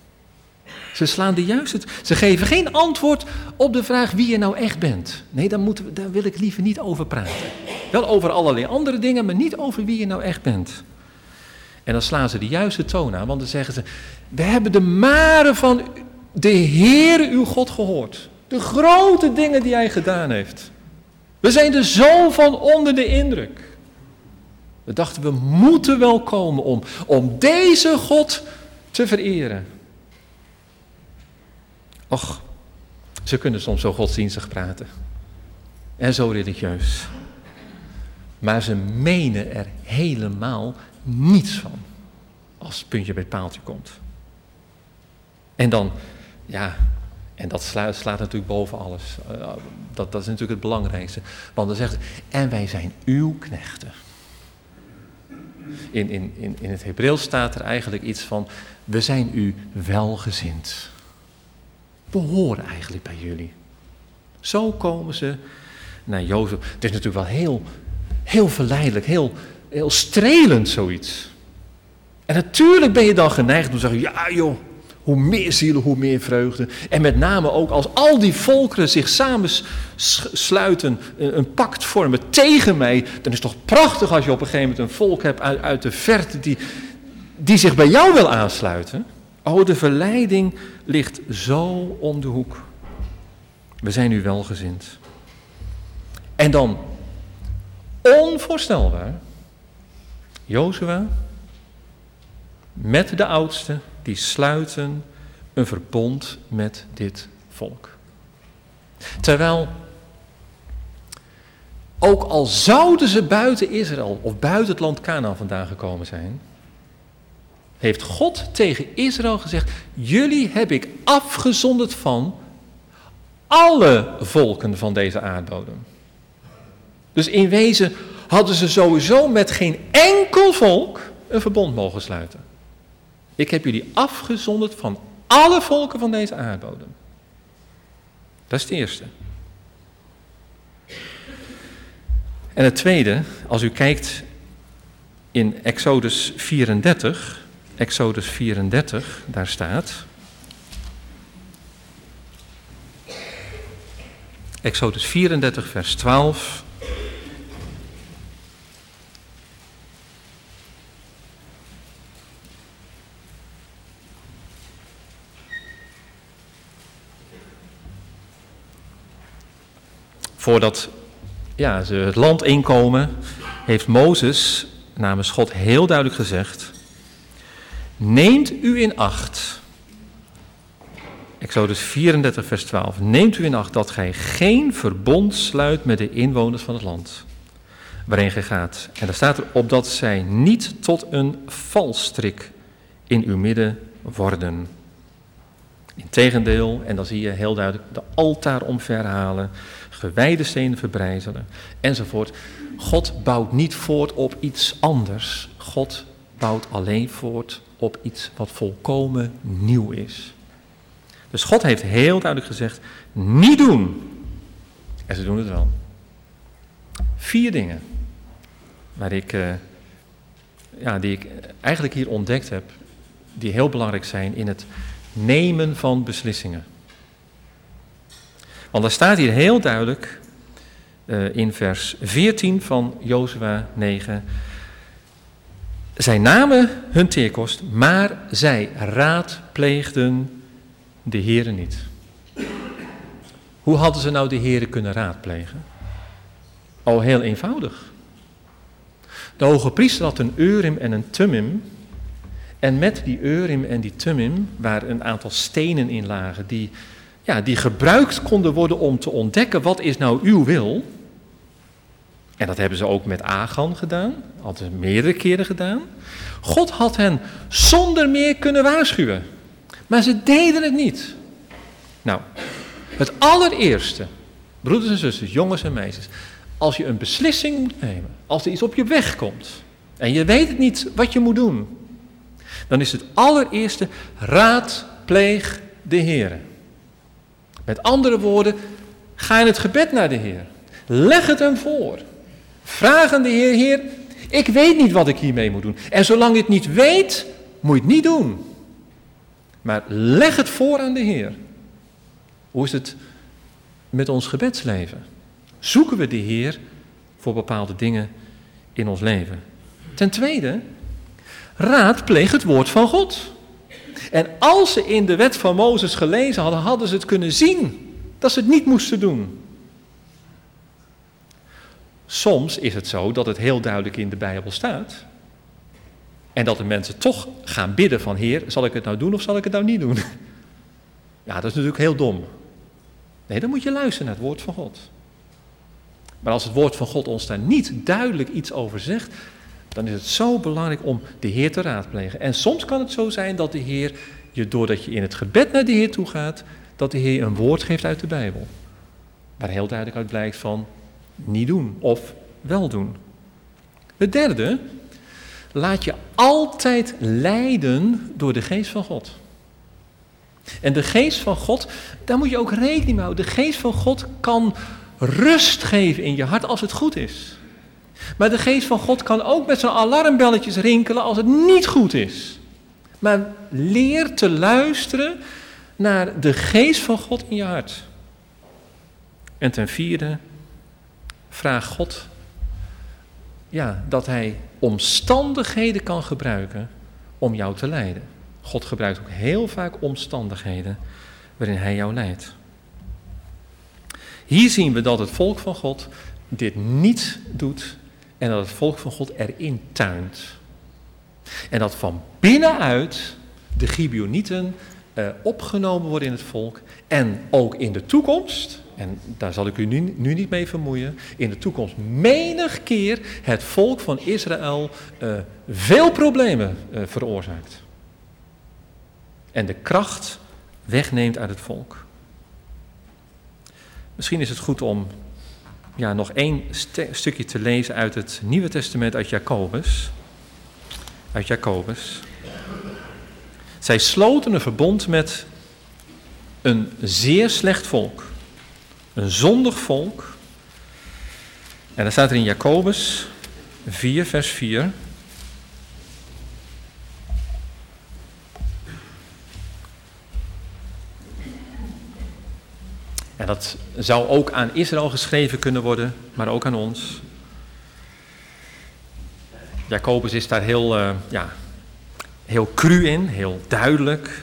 S1: Ze geven geen antwoord op de vraag wie je nou echt bent. Nee, daar wil ik liever niet over praten. Wel over allerlei andere dingen, maar niet over wie je nou echt bent. En dan slaan ze de juiste toon aan, want dan zeggen ze, we hebben de maren van de Heere uw God gehoord. De grote dingen die hij gedaan heeft. We zijn er zo van onder de indruk. We dachten, we moeten wel komen om deze God te vereren. Och, ze kunnen soms zo godsdienstig praten. En zo religieus. Maar ze menen er helemaal niets van. Als het puntje bij het paaltje komt. En dan, ja, en dat slaat natuurlijk boven alles. Dat is natuurlijk het belangrijkste. Want dan zegt ze, en wij zijn uw knechten. In het Hebreeuws staat er eigenlijk iets van, we zijn u welgezind. We horen eigenlijk bij jullie. Zo komen ze naar Jozef. Het is natuurlijk wel heel verleidelijk, heel strelend zoiets. En natuurlijk ben je dan geneigd om te zeggen, ja joh, hoe meer zielen, hoe meer vreugde. En met name ook als al die volkeren zich samen sluiten, een pact vormen tegen mij, dan is het toch prachtig als je op een gegeven moment een volk hebt uit de verte die zich bij jou wil aansluiten. Oh, de verleiding ligt zo om de hoek. We zijn u welgezind. En dan, onvoorstelbaar, Jozua met de oudsten, die sluiten een verbond met dit volk. Terwijl, ook al zouden ze buiten Israël of buiten het land Kanaan vandaan gekomen zijn, heeft God tegen Israël gezegd, jullie heb ik afgezonderd van alle volken van deze aardbodem. Dus in wezen hadden ze sowieso met geen enkel volk een verbond mogen sluiten. Ik heb jullie afgezonderd van alle volken van deze aardbodem. Dat is het eerste. En het tweede, als u kijkt in Exodus 34, daar staat, Exodus 34 vers 12. Voordat ze het land inkomen, heeft Mozes namens God heel duidelijk gezegd, neemt u in acht, Exodus 34 vers 12, neemt u in acht dat gij geen verbond sluit met de inwoners van het land waarin gij gaat. En daar staat er, opdat zij niet tot een valstrik in uw midden worden. Integendeel, en dan zie je heel duidelijk de altaar omverhalen, gewijde stenen verbrijzelen, enzovoort. God bouwt niet voort op iets anders. God bouwt alleen voort op iets wat volkomen nieuw is. Dus God heeft heel duidelijk gezegd, niet doen. En ze doen het wel. 4 dingen waar die ik eigenlijk hier ontdekt heb, die heel belangrijk zijn in het nemen van beslissingen. Want er staat hier heel duidelijk in vers 14 van Jozua 9. Zij namen hun teerkost, maar zij raadpleegden de Heere niet. Hoe hadden ze nou de Heere kunnen raadplegen? Oh, heel eenvoudig. De hoge priester had een Urim en een Thummim. En met die Urim en die Thummim, waar een aantal stenen in lagen, die gebruikt konden worden om te ontdekken, wat is nou uw wil? En dat hebben ze ook met Achan gedaan, hadden ze meerdere keren gedaan. God had hen zonder meer kunnen waarschuwen, maar ze deden het niet. Nou, het allereerste, broeders en zusters, jongens en meisjes, als je een beslissing moet nemen, als er iets op je weg komt en je weet het niet wat je moet doen, dan is het allereerste, raadpleeg de Heere. Met andere woorden, ga in het gebed naar de Heer. Leg het hem voor. Vraag aan de Heer, Heer, ik weet niet wat ik hiermee moet doen. En zolang je het niet weet, moet je het niet doen. Maar leg het voor aan de Heer. Hoe is het met ons gebedsleven? Zoeken we de Heer voor bepaalde dingen in ons leven? Ten tweede, raadpleeg het woord van God. En als ze in de wet van Mozes gelezen hadden, hadden ze het kunnen zien dat ze het niet moesten doen. Soms is het zo dat het heel duidelijk in de Bijbel staat. En dat de mensen toch gaan bidden van, Heer, zal ik het nou doen of zal ik het nou niet doen? Ja, dat is natuurlijk heel dom. Nee, dan moet je luisteren naar het woord van God. Maar als het woord van God ons daar niet duidelijk iets over zegt, dan is het zo belangrijk om de Heer te raadplegen. En soms kan het zo zijn dat de Heer je, doordat je in het gebed naar de Heer toe gaat, dat de Heer een woord geeft uit de Bijbel. Waar heel duidelijk uit blijkt van niet doen of wel doen. Het derde, laat je altijd leiden door de geest van God. En de geest van God, daar moet je ook rekening mee houden. De geest van God kan rust geven in je hart als het goed is. Maar de geest van God kan ook met zijn alarmbelletjes rinkelen als het niet goed is. Maar leer te luisteren naar de geest van God in je hart. En ten vierde, vraag God dat hij omstandigheden kan gebruiken om jou te leiden. God gebruikt ook heel vaak omstandigheden waarin hij jou leidt. Hier zien we dat het volk van God dit niet doet en dat het volk van God erin tuint. En dat van binnenuit de Gibeonieten opgenomen worden in het volk en ook in de toekomst, en daar zal ik u nu niet mee vermoeien, in de toekomst menig keer het volk van Israël veel problemen veroorzaakt. En de kracht wegneemt uit het volk. Misschien is het goed om nog één stukje te lezen uit het Nieuwe Testament, uit Jacobus. Uit Jacobus. Zij sloten een verbond met een zeer slecht volk. Een zondig volk. En dan staat er in Jacobus 4, vers 4. En dat zou ook aan Israël geschreven kunnen worden, maar ook aan ons. Jacobus is daar heel cru in, heel duidelijk.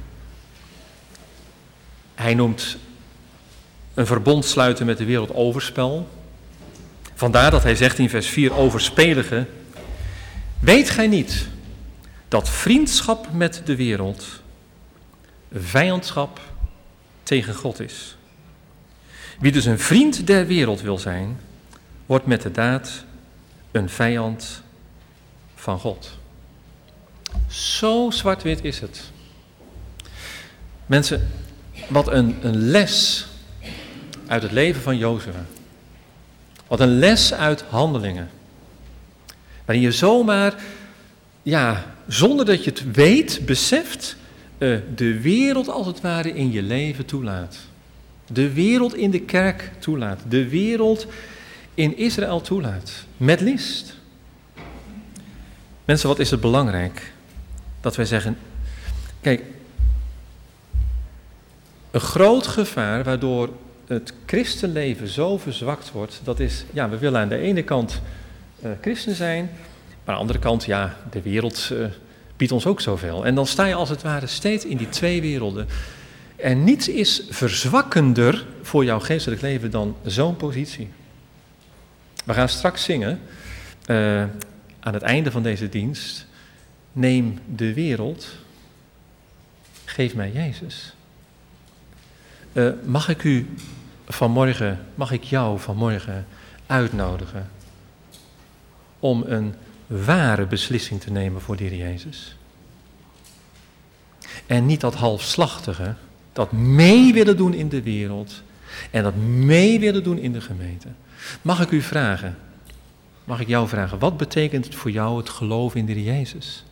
S1: Hij noemt een verbond sluiten met de wereld overspel. Vandaar dat hij zegt in vers 4, overspelige: weet gij niet dat vriendschap met de wereld vijandschap tegen God is? Wie dus een vriend der wereld wil zijn, wordt met de daad een vijand van God. Zo zwart-wit is het. Mensen, wat een les uit het leven van Jozua. Wat een les uit Handelingen. Waarin je zomaar, zonder dat je het weet, beseft, de wereld als het ware in je leven toelaat. De wereld in de kerk toelaat. De wereld in Israël toelaat. Met list. Mensen, wat is het belangrijk? Dat wij zeggen, kijk, een groot gevaar waardoor het christenleven zo verzwakt wordt, dat is, we willen aan de ene kant christen zijn, maar aan de andere kant, de wereld biedt ons ook zoveel. En dan sta je als het ware steeds in die twee werelden. En niets is verzwakkender voor jouw geestelijk leven dan zo'n positie. We gaan straks zingen, aan het einde van deze dienst, neem de wereld, geef mij Jezus. Mag ik jou vanmorgen uitnodigen om een ware beslissing te nemen voor de Heer Jezus? En niet dat halfslachtige, dat mee willen doen in de wereld en dat mee willen doen in de gemeente. Mag ik jou vragen, wat betekent het voor jou het geloven in de Heer Jezus?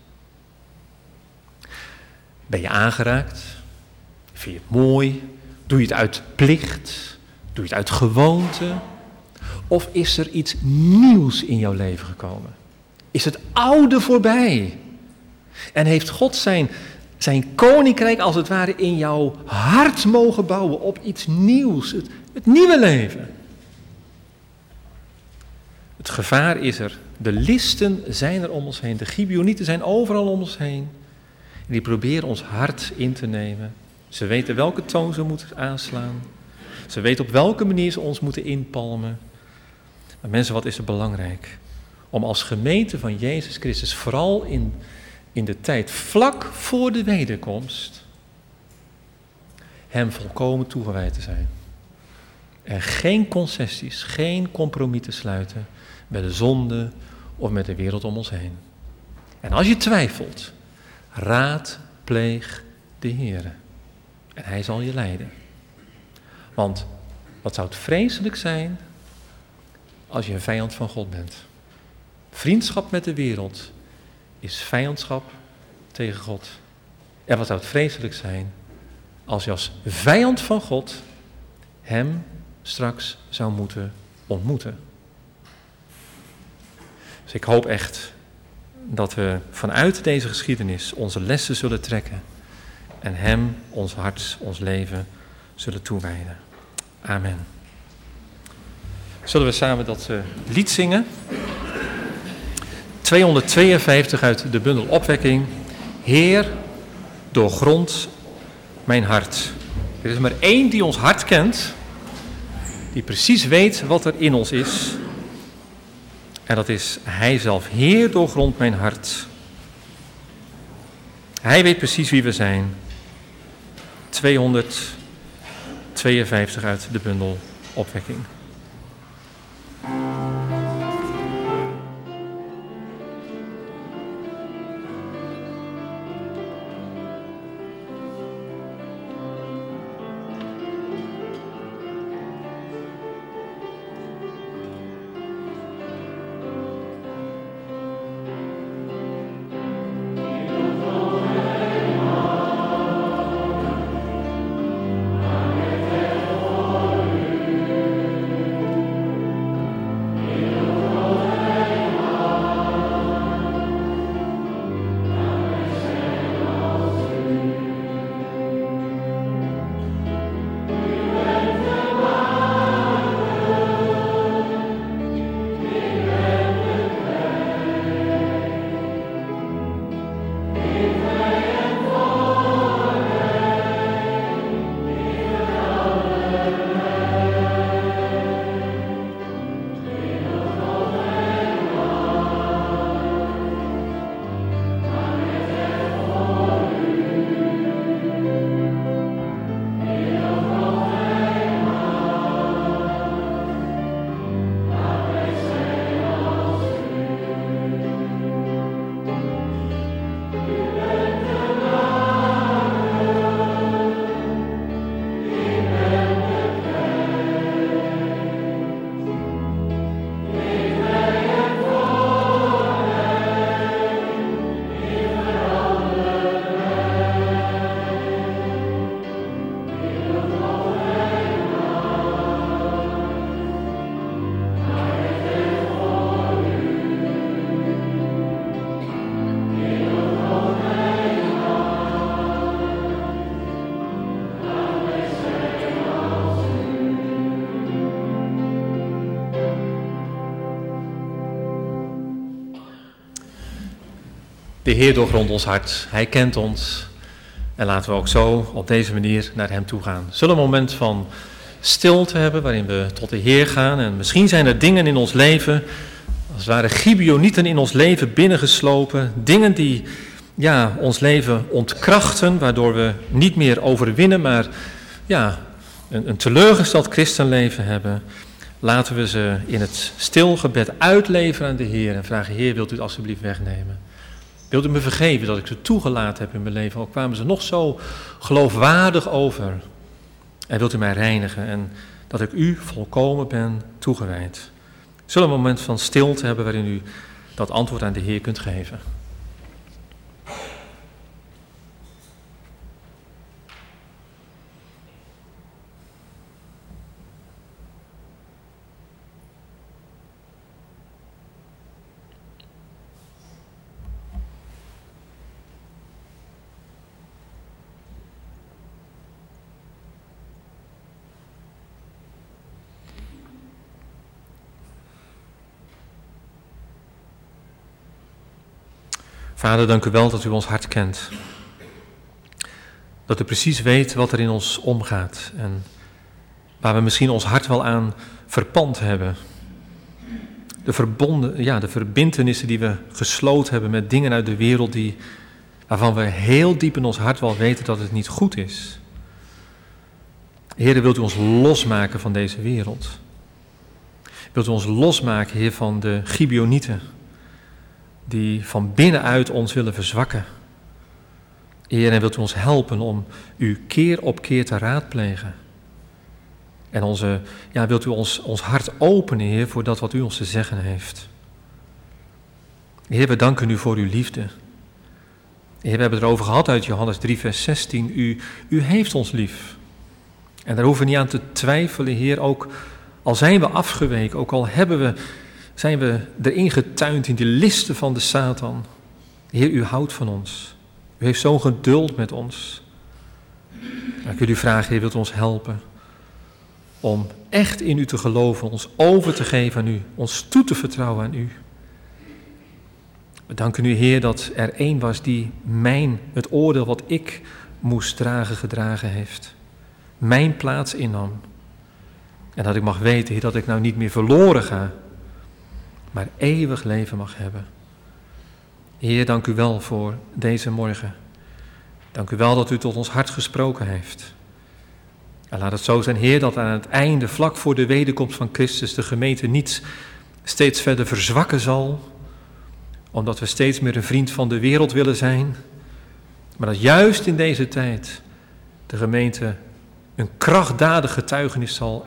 S1: Ben je aangeraakt? Vind je het mooi? Doe je het uit plicht? Doe je het uit gewoonte? Of is er iets nieuws in jouw leven gekomen? Is het oude voorbij? En heeft God zijn koninkrijk als het ware in jouw hart mogen bouwen op iets nieuws, het nieuwe leven? Het gevaar is er. De listen zijn er om ons heen. De Gibeonieten zijn overal om ons heen. En die proberen ons hart in te nemen. Ze weten welke toon ze moeten aanslaan. Ze weten op welke manier ze ons moeten inpalmen. Maar mensen, wat is er belangrijk? Om als gemeente van Jezus Christus, vooral in de tijd vlak voor de wederkomst, hem volkomen toegewijd te zijn. En geen concessies, geen compromis te sluiten met de zonde of met de wereld om ons heen. En als je twijfelt, raadpleeg de Heere. En hij zal je leiden. Want wat zou het vreselijk zijn als je een vijand van God bent. Vriendschap met de wereld is vijandschap tegen God. En wat zou het vreselijk zijn als je als vijand van God hem straks zou moeten ontmoeten. Dus ik hoop echt dat we vanuit deze geschiedenis onze lessen zullen trekken en hem, ons hart, ons leven zullen toewijden. Amen. Zullen we samen dat lied zingen? 252 uit de bundel Opwekking. Heer, doorgrond mijn hart. Er is maar één die ons hart kent, die precies weet wat er in ons is. En dat is Hij zelf. Heer, doorgrond mijn hart. Hij weet precies wie we zijn. 252 uit de bundel Opwekking. De Heer doorgrondt ons hart. Hij kent ons. En laten we ook zo op deze manier naar hem toe gaan. Zullen we een moment van stilte hebben waarin we tot de Heer gaan. En misschien zijn er dingen in ons leven, als het ware gibeonieten in ons leven binnengeslopen. Dingen die ons leven ontkrachten, waardoor we niet meer overwinnen, maar een teleurgesteld christenleven hebben. Laten we ze in het stilgebed uitleveren aan de Heer en vragen: Heer, wilt u het alsjeblieft wegnemen? Wilt u me vergeven dat ik ze toegelaten heb in mijn leven? Al kwamen ze nog zo geloofwaardig over. En wilt u mij reinigen en dat ik u volkomen ben toegewijd? Zullen we een moment van stilte hebben waarin u dat antwoord aan de Heer kunt geven? Vader, dank u wel dat u ons hart kent. Dat u precies weet wat er in ons omgaat en waar we misschien ons hart wel aan verpand hebben. De verbintenissen die we gesloten hebben met dingen uit de wereld waarvan we heel diep in ons hart wel weten dat het niet goed is. Heer, wilt u ons losmaken van deze wereld? Wilt u ons losmaken, Heer, van de gibeonieten die van binnenuit ons willen verzwakken? Heer, en wilt u ons helpen om u keer op keer te raadplegen? En wilt u ons hart openen, Heer, voor dat wat u ons te zeggen heeft? Heer, we danken u voor uw liefde. Heer, we hebben het erover gehad uit Johannes 3, vers 16. U heeft ons lief. En daar hoeven we niet aan te twijfelen, Heer, ook al zijn we afgeweken, ook al zijn we erin getuind in die listen van de Satan. Heer, u houdt van ons. U heeft zo'n geduld met ons. Maar ik wil u vragen, Heer, wilt u ons helpen om echt in u te geloven, ons over te geven aan u, ons toe te vertrouwen aan u. We danken u, Heer, dat er één was die het oordeel wat ik moest dragen, gedragen heeft. Mijn plaats innam. En dat ik mag weten, Heer, dat ik nou niet meer verloren ga, maar eeuwig leven mag hebben. Heer, dank u wel voor deze morgen. Dank u wel dat u tot ons hart gesproken heeft. En laat het zo zijn, Heer, dat aan het einde, vlak voor de wederkomst van Christus, de gemeente niet steeds verder verzwakken zal, omdat we steeds meer een vriend van de wereld willen zijn, maar dat juist in deze tijd de gemeente een krachtdadig getuigenis zal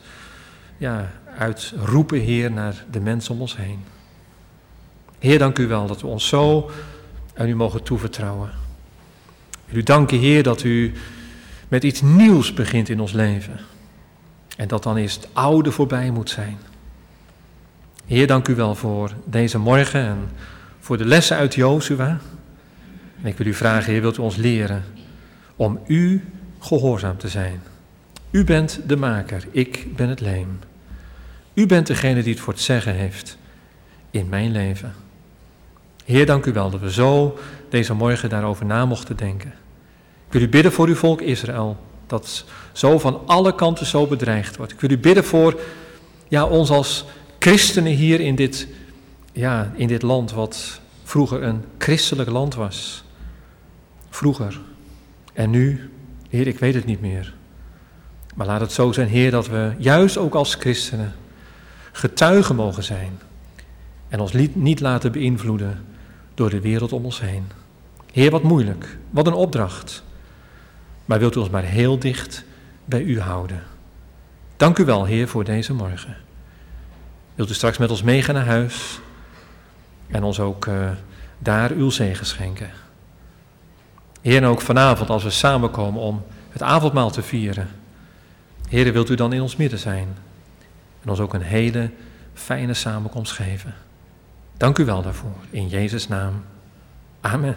S1: uitroepen, Heer, naar de mensen om ons heen. Heer, dank u wel dat we ons zo aan u mogen toevertrouwen. U danken, Heer, dat u met iets nieuws begint in ons leven. En dat dan eerst het oude voorbij moet zijn. Heer, dank u wel voor deze morgen en voor de lessen uit Jozua. En ik wil u vragen, Heer, wilt u ons leren om u gehoorzaam te zijn. U bent de maker, ik ben het leem. U bent degene die het voor het zeggen heeft in mijn leven. Heer, dank u wel dat we zo deze morgen daarover na mochten denken. Ik wil u bidden voor uw volk Israël, dat zo van alle kanten zo bedreigd wordt. Ik wil u bidden voor ons als christenen hier in dit land, wat vroeger een christelijk land was. Vroeger. En nu, Heer, ik weet het niet meer. Maar laat het zo zijn, Heer, dat we juist ook als christenen getuigen mogen zijn. En ons niet laten beïnvloeden door de wereld om ons heen. Heer, wat moeilijk, wat een opdracht. Maar wilt u ons maar heel dicht bij u houden. Dank u wel, Heer, voor deze morgen. Wilt u straks met ons meegaan naar huis en ons ook daar uw zegen schenken. Heer, en ook vanavond als we samenkomen om het avondmaal te vieren. Heer, wilt u dan in ons midden zijn en ons ook een hele fijne samenkomst geven. Dank u wel daarvoor, in Jezus' naam. Amen.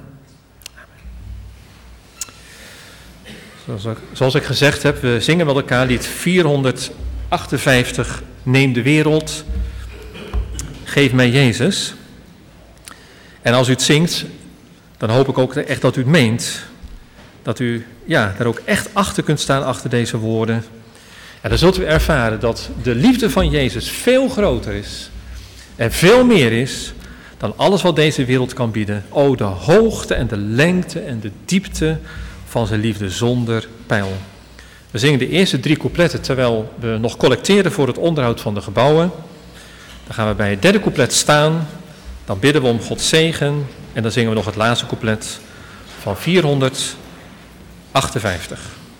S1: Zoals ik gezegd heb, we zingen met elkaar lied 458, Neem de wereld, geef mij Jezus. En als u het zingt, dan hoop ik ook echt dat u het meent. Dat u daar ook echt achter kunt staan, achter deze woorden. En dan zult u ervaren dat de liefde van Jezus veel groter is en veel meer is dan alles wat deze wereld kan bieden. O, de hoogte en de lengte en de diepte van zijn liefde zonder peil. We zingen de eerste 3 coupletten terwijl we nog collecteren voor het onderhoud van de gebouwen. Dan gaan we bij het 3e couplet staan, dan bidden we om Gods zegen en dan zingen we nog het laatste couplet van 458.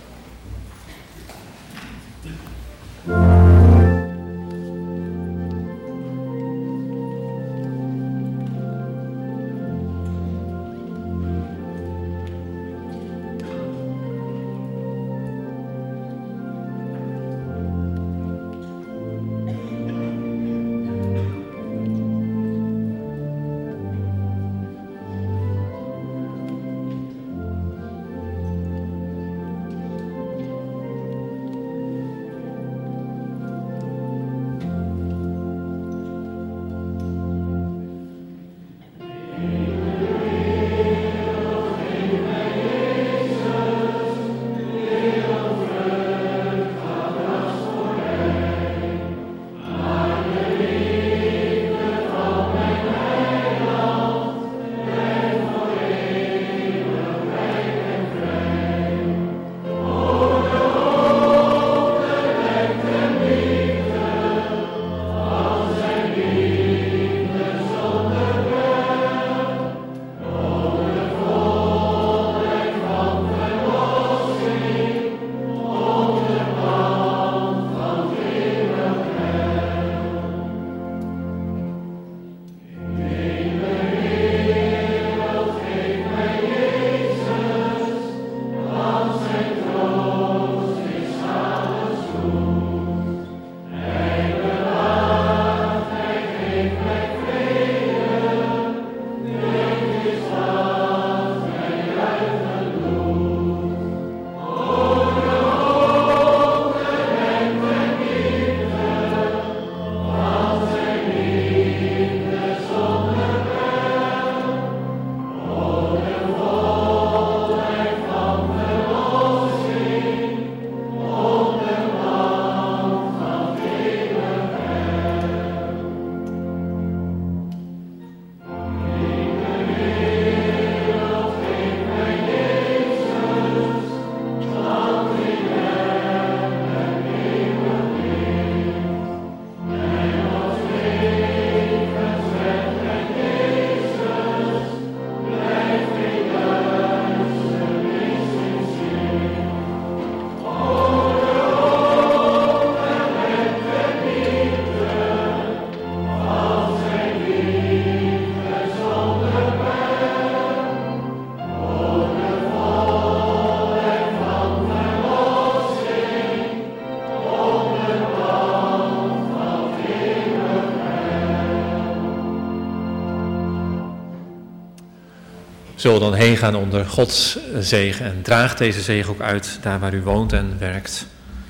S1: Zullen we dan heen gaan onder Gods zegen en draagt deze zegen ook uit daar waar u woont en werkt.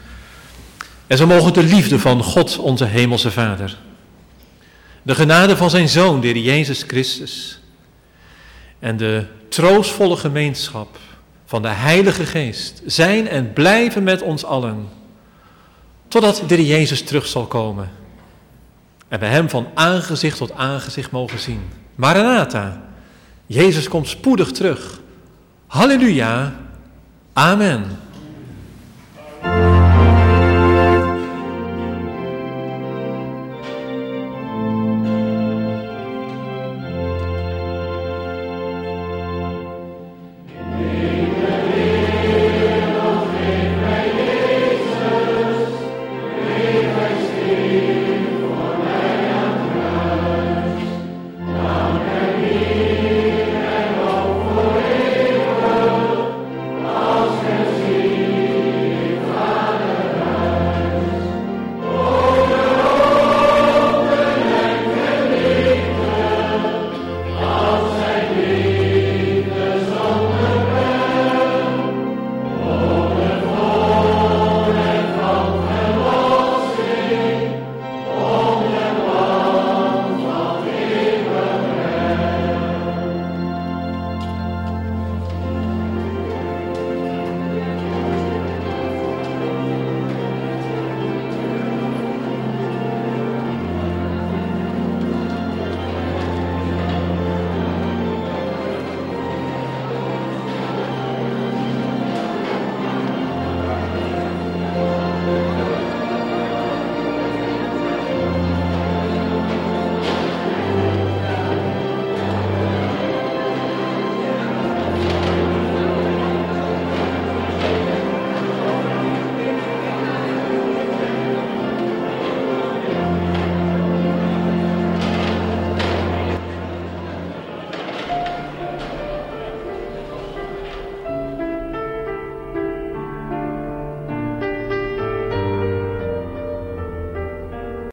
S1: En zo mogen de liefde van God, onze hemelse Vader, de genade van zijn Zoon, de Heer Jezus Christus, en de troostvolle gemeenschap van de Heilige Geest zijn en blijven met ons allen, totdat de Heer Jezus terug zal komen en we hem van aangezicht tot aangezicht mogen zien. Maranatha, Jezus komt spoedig terug. Halleluja, amen.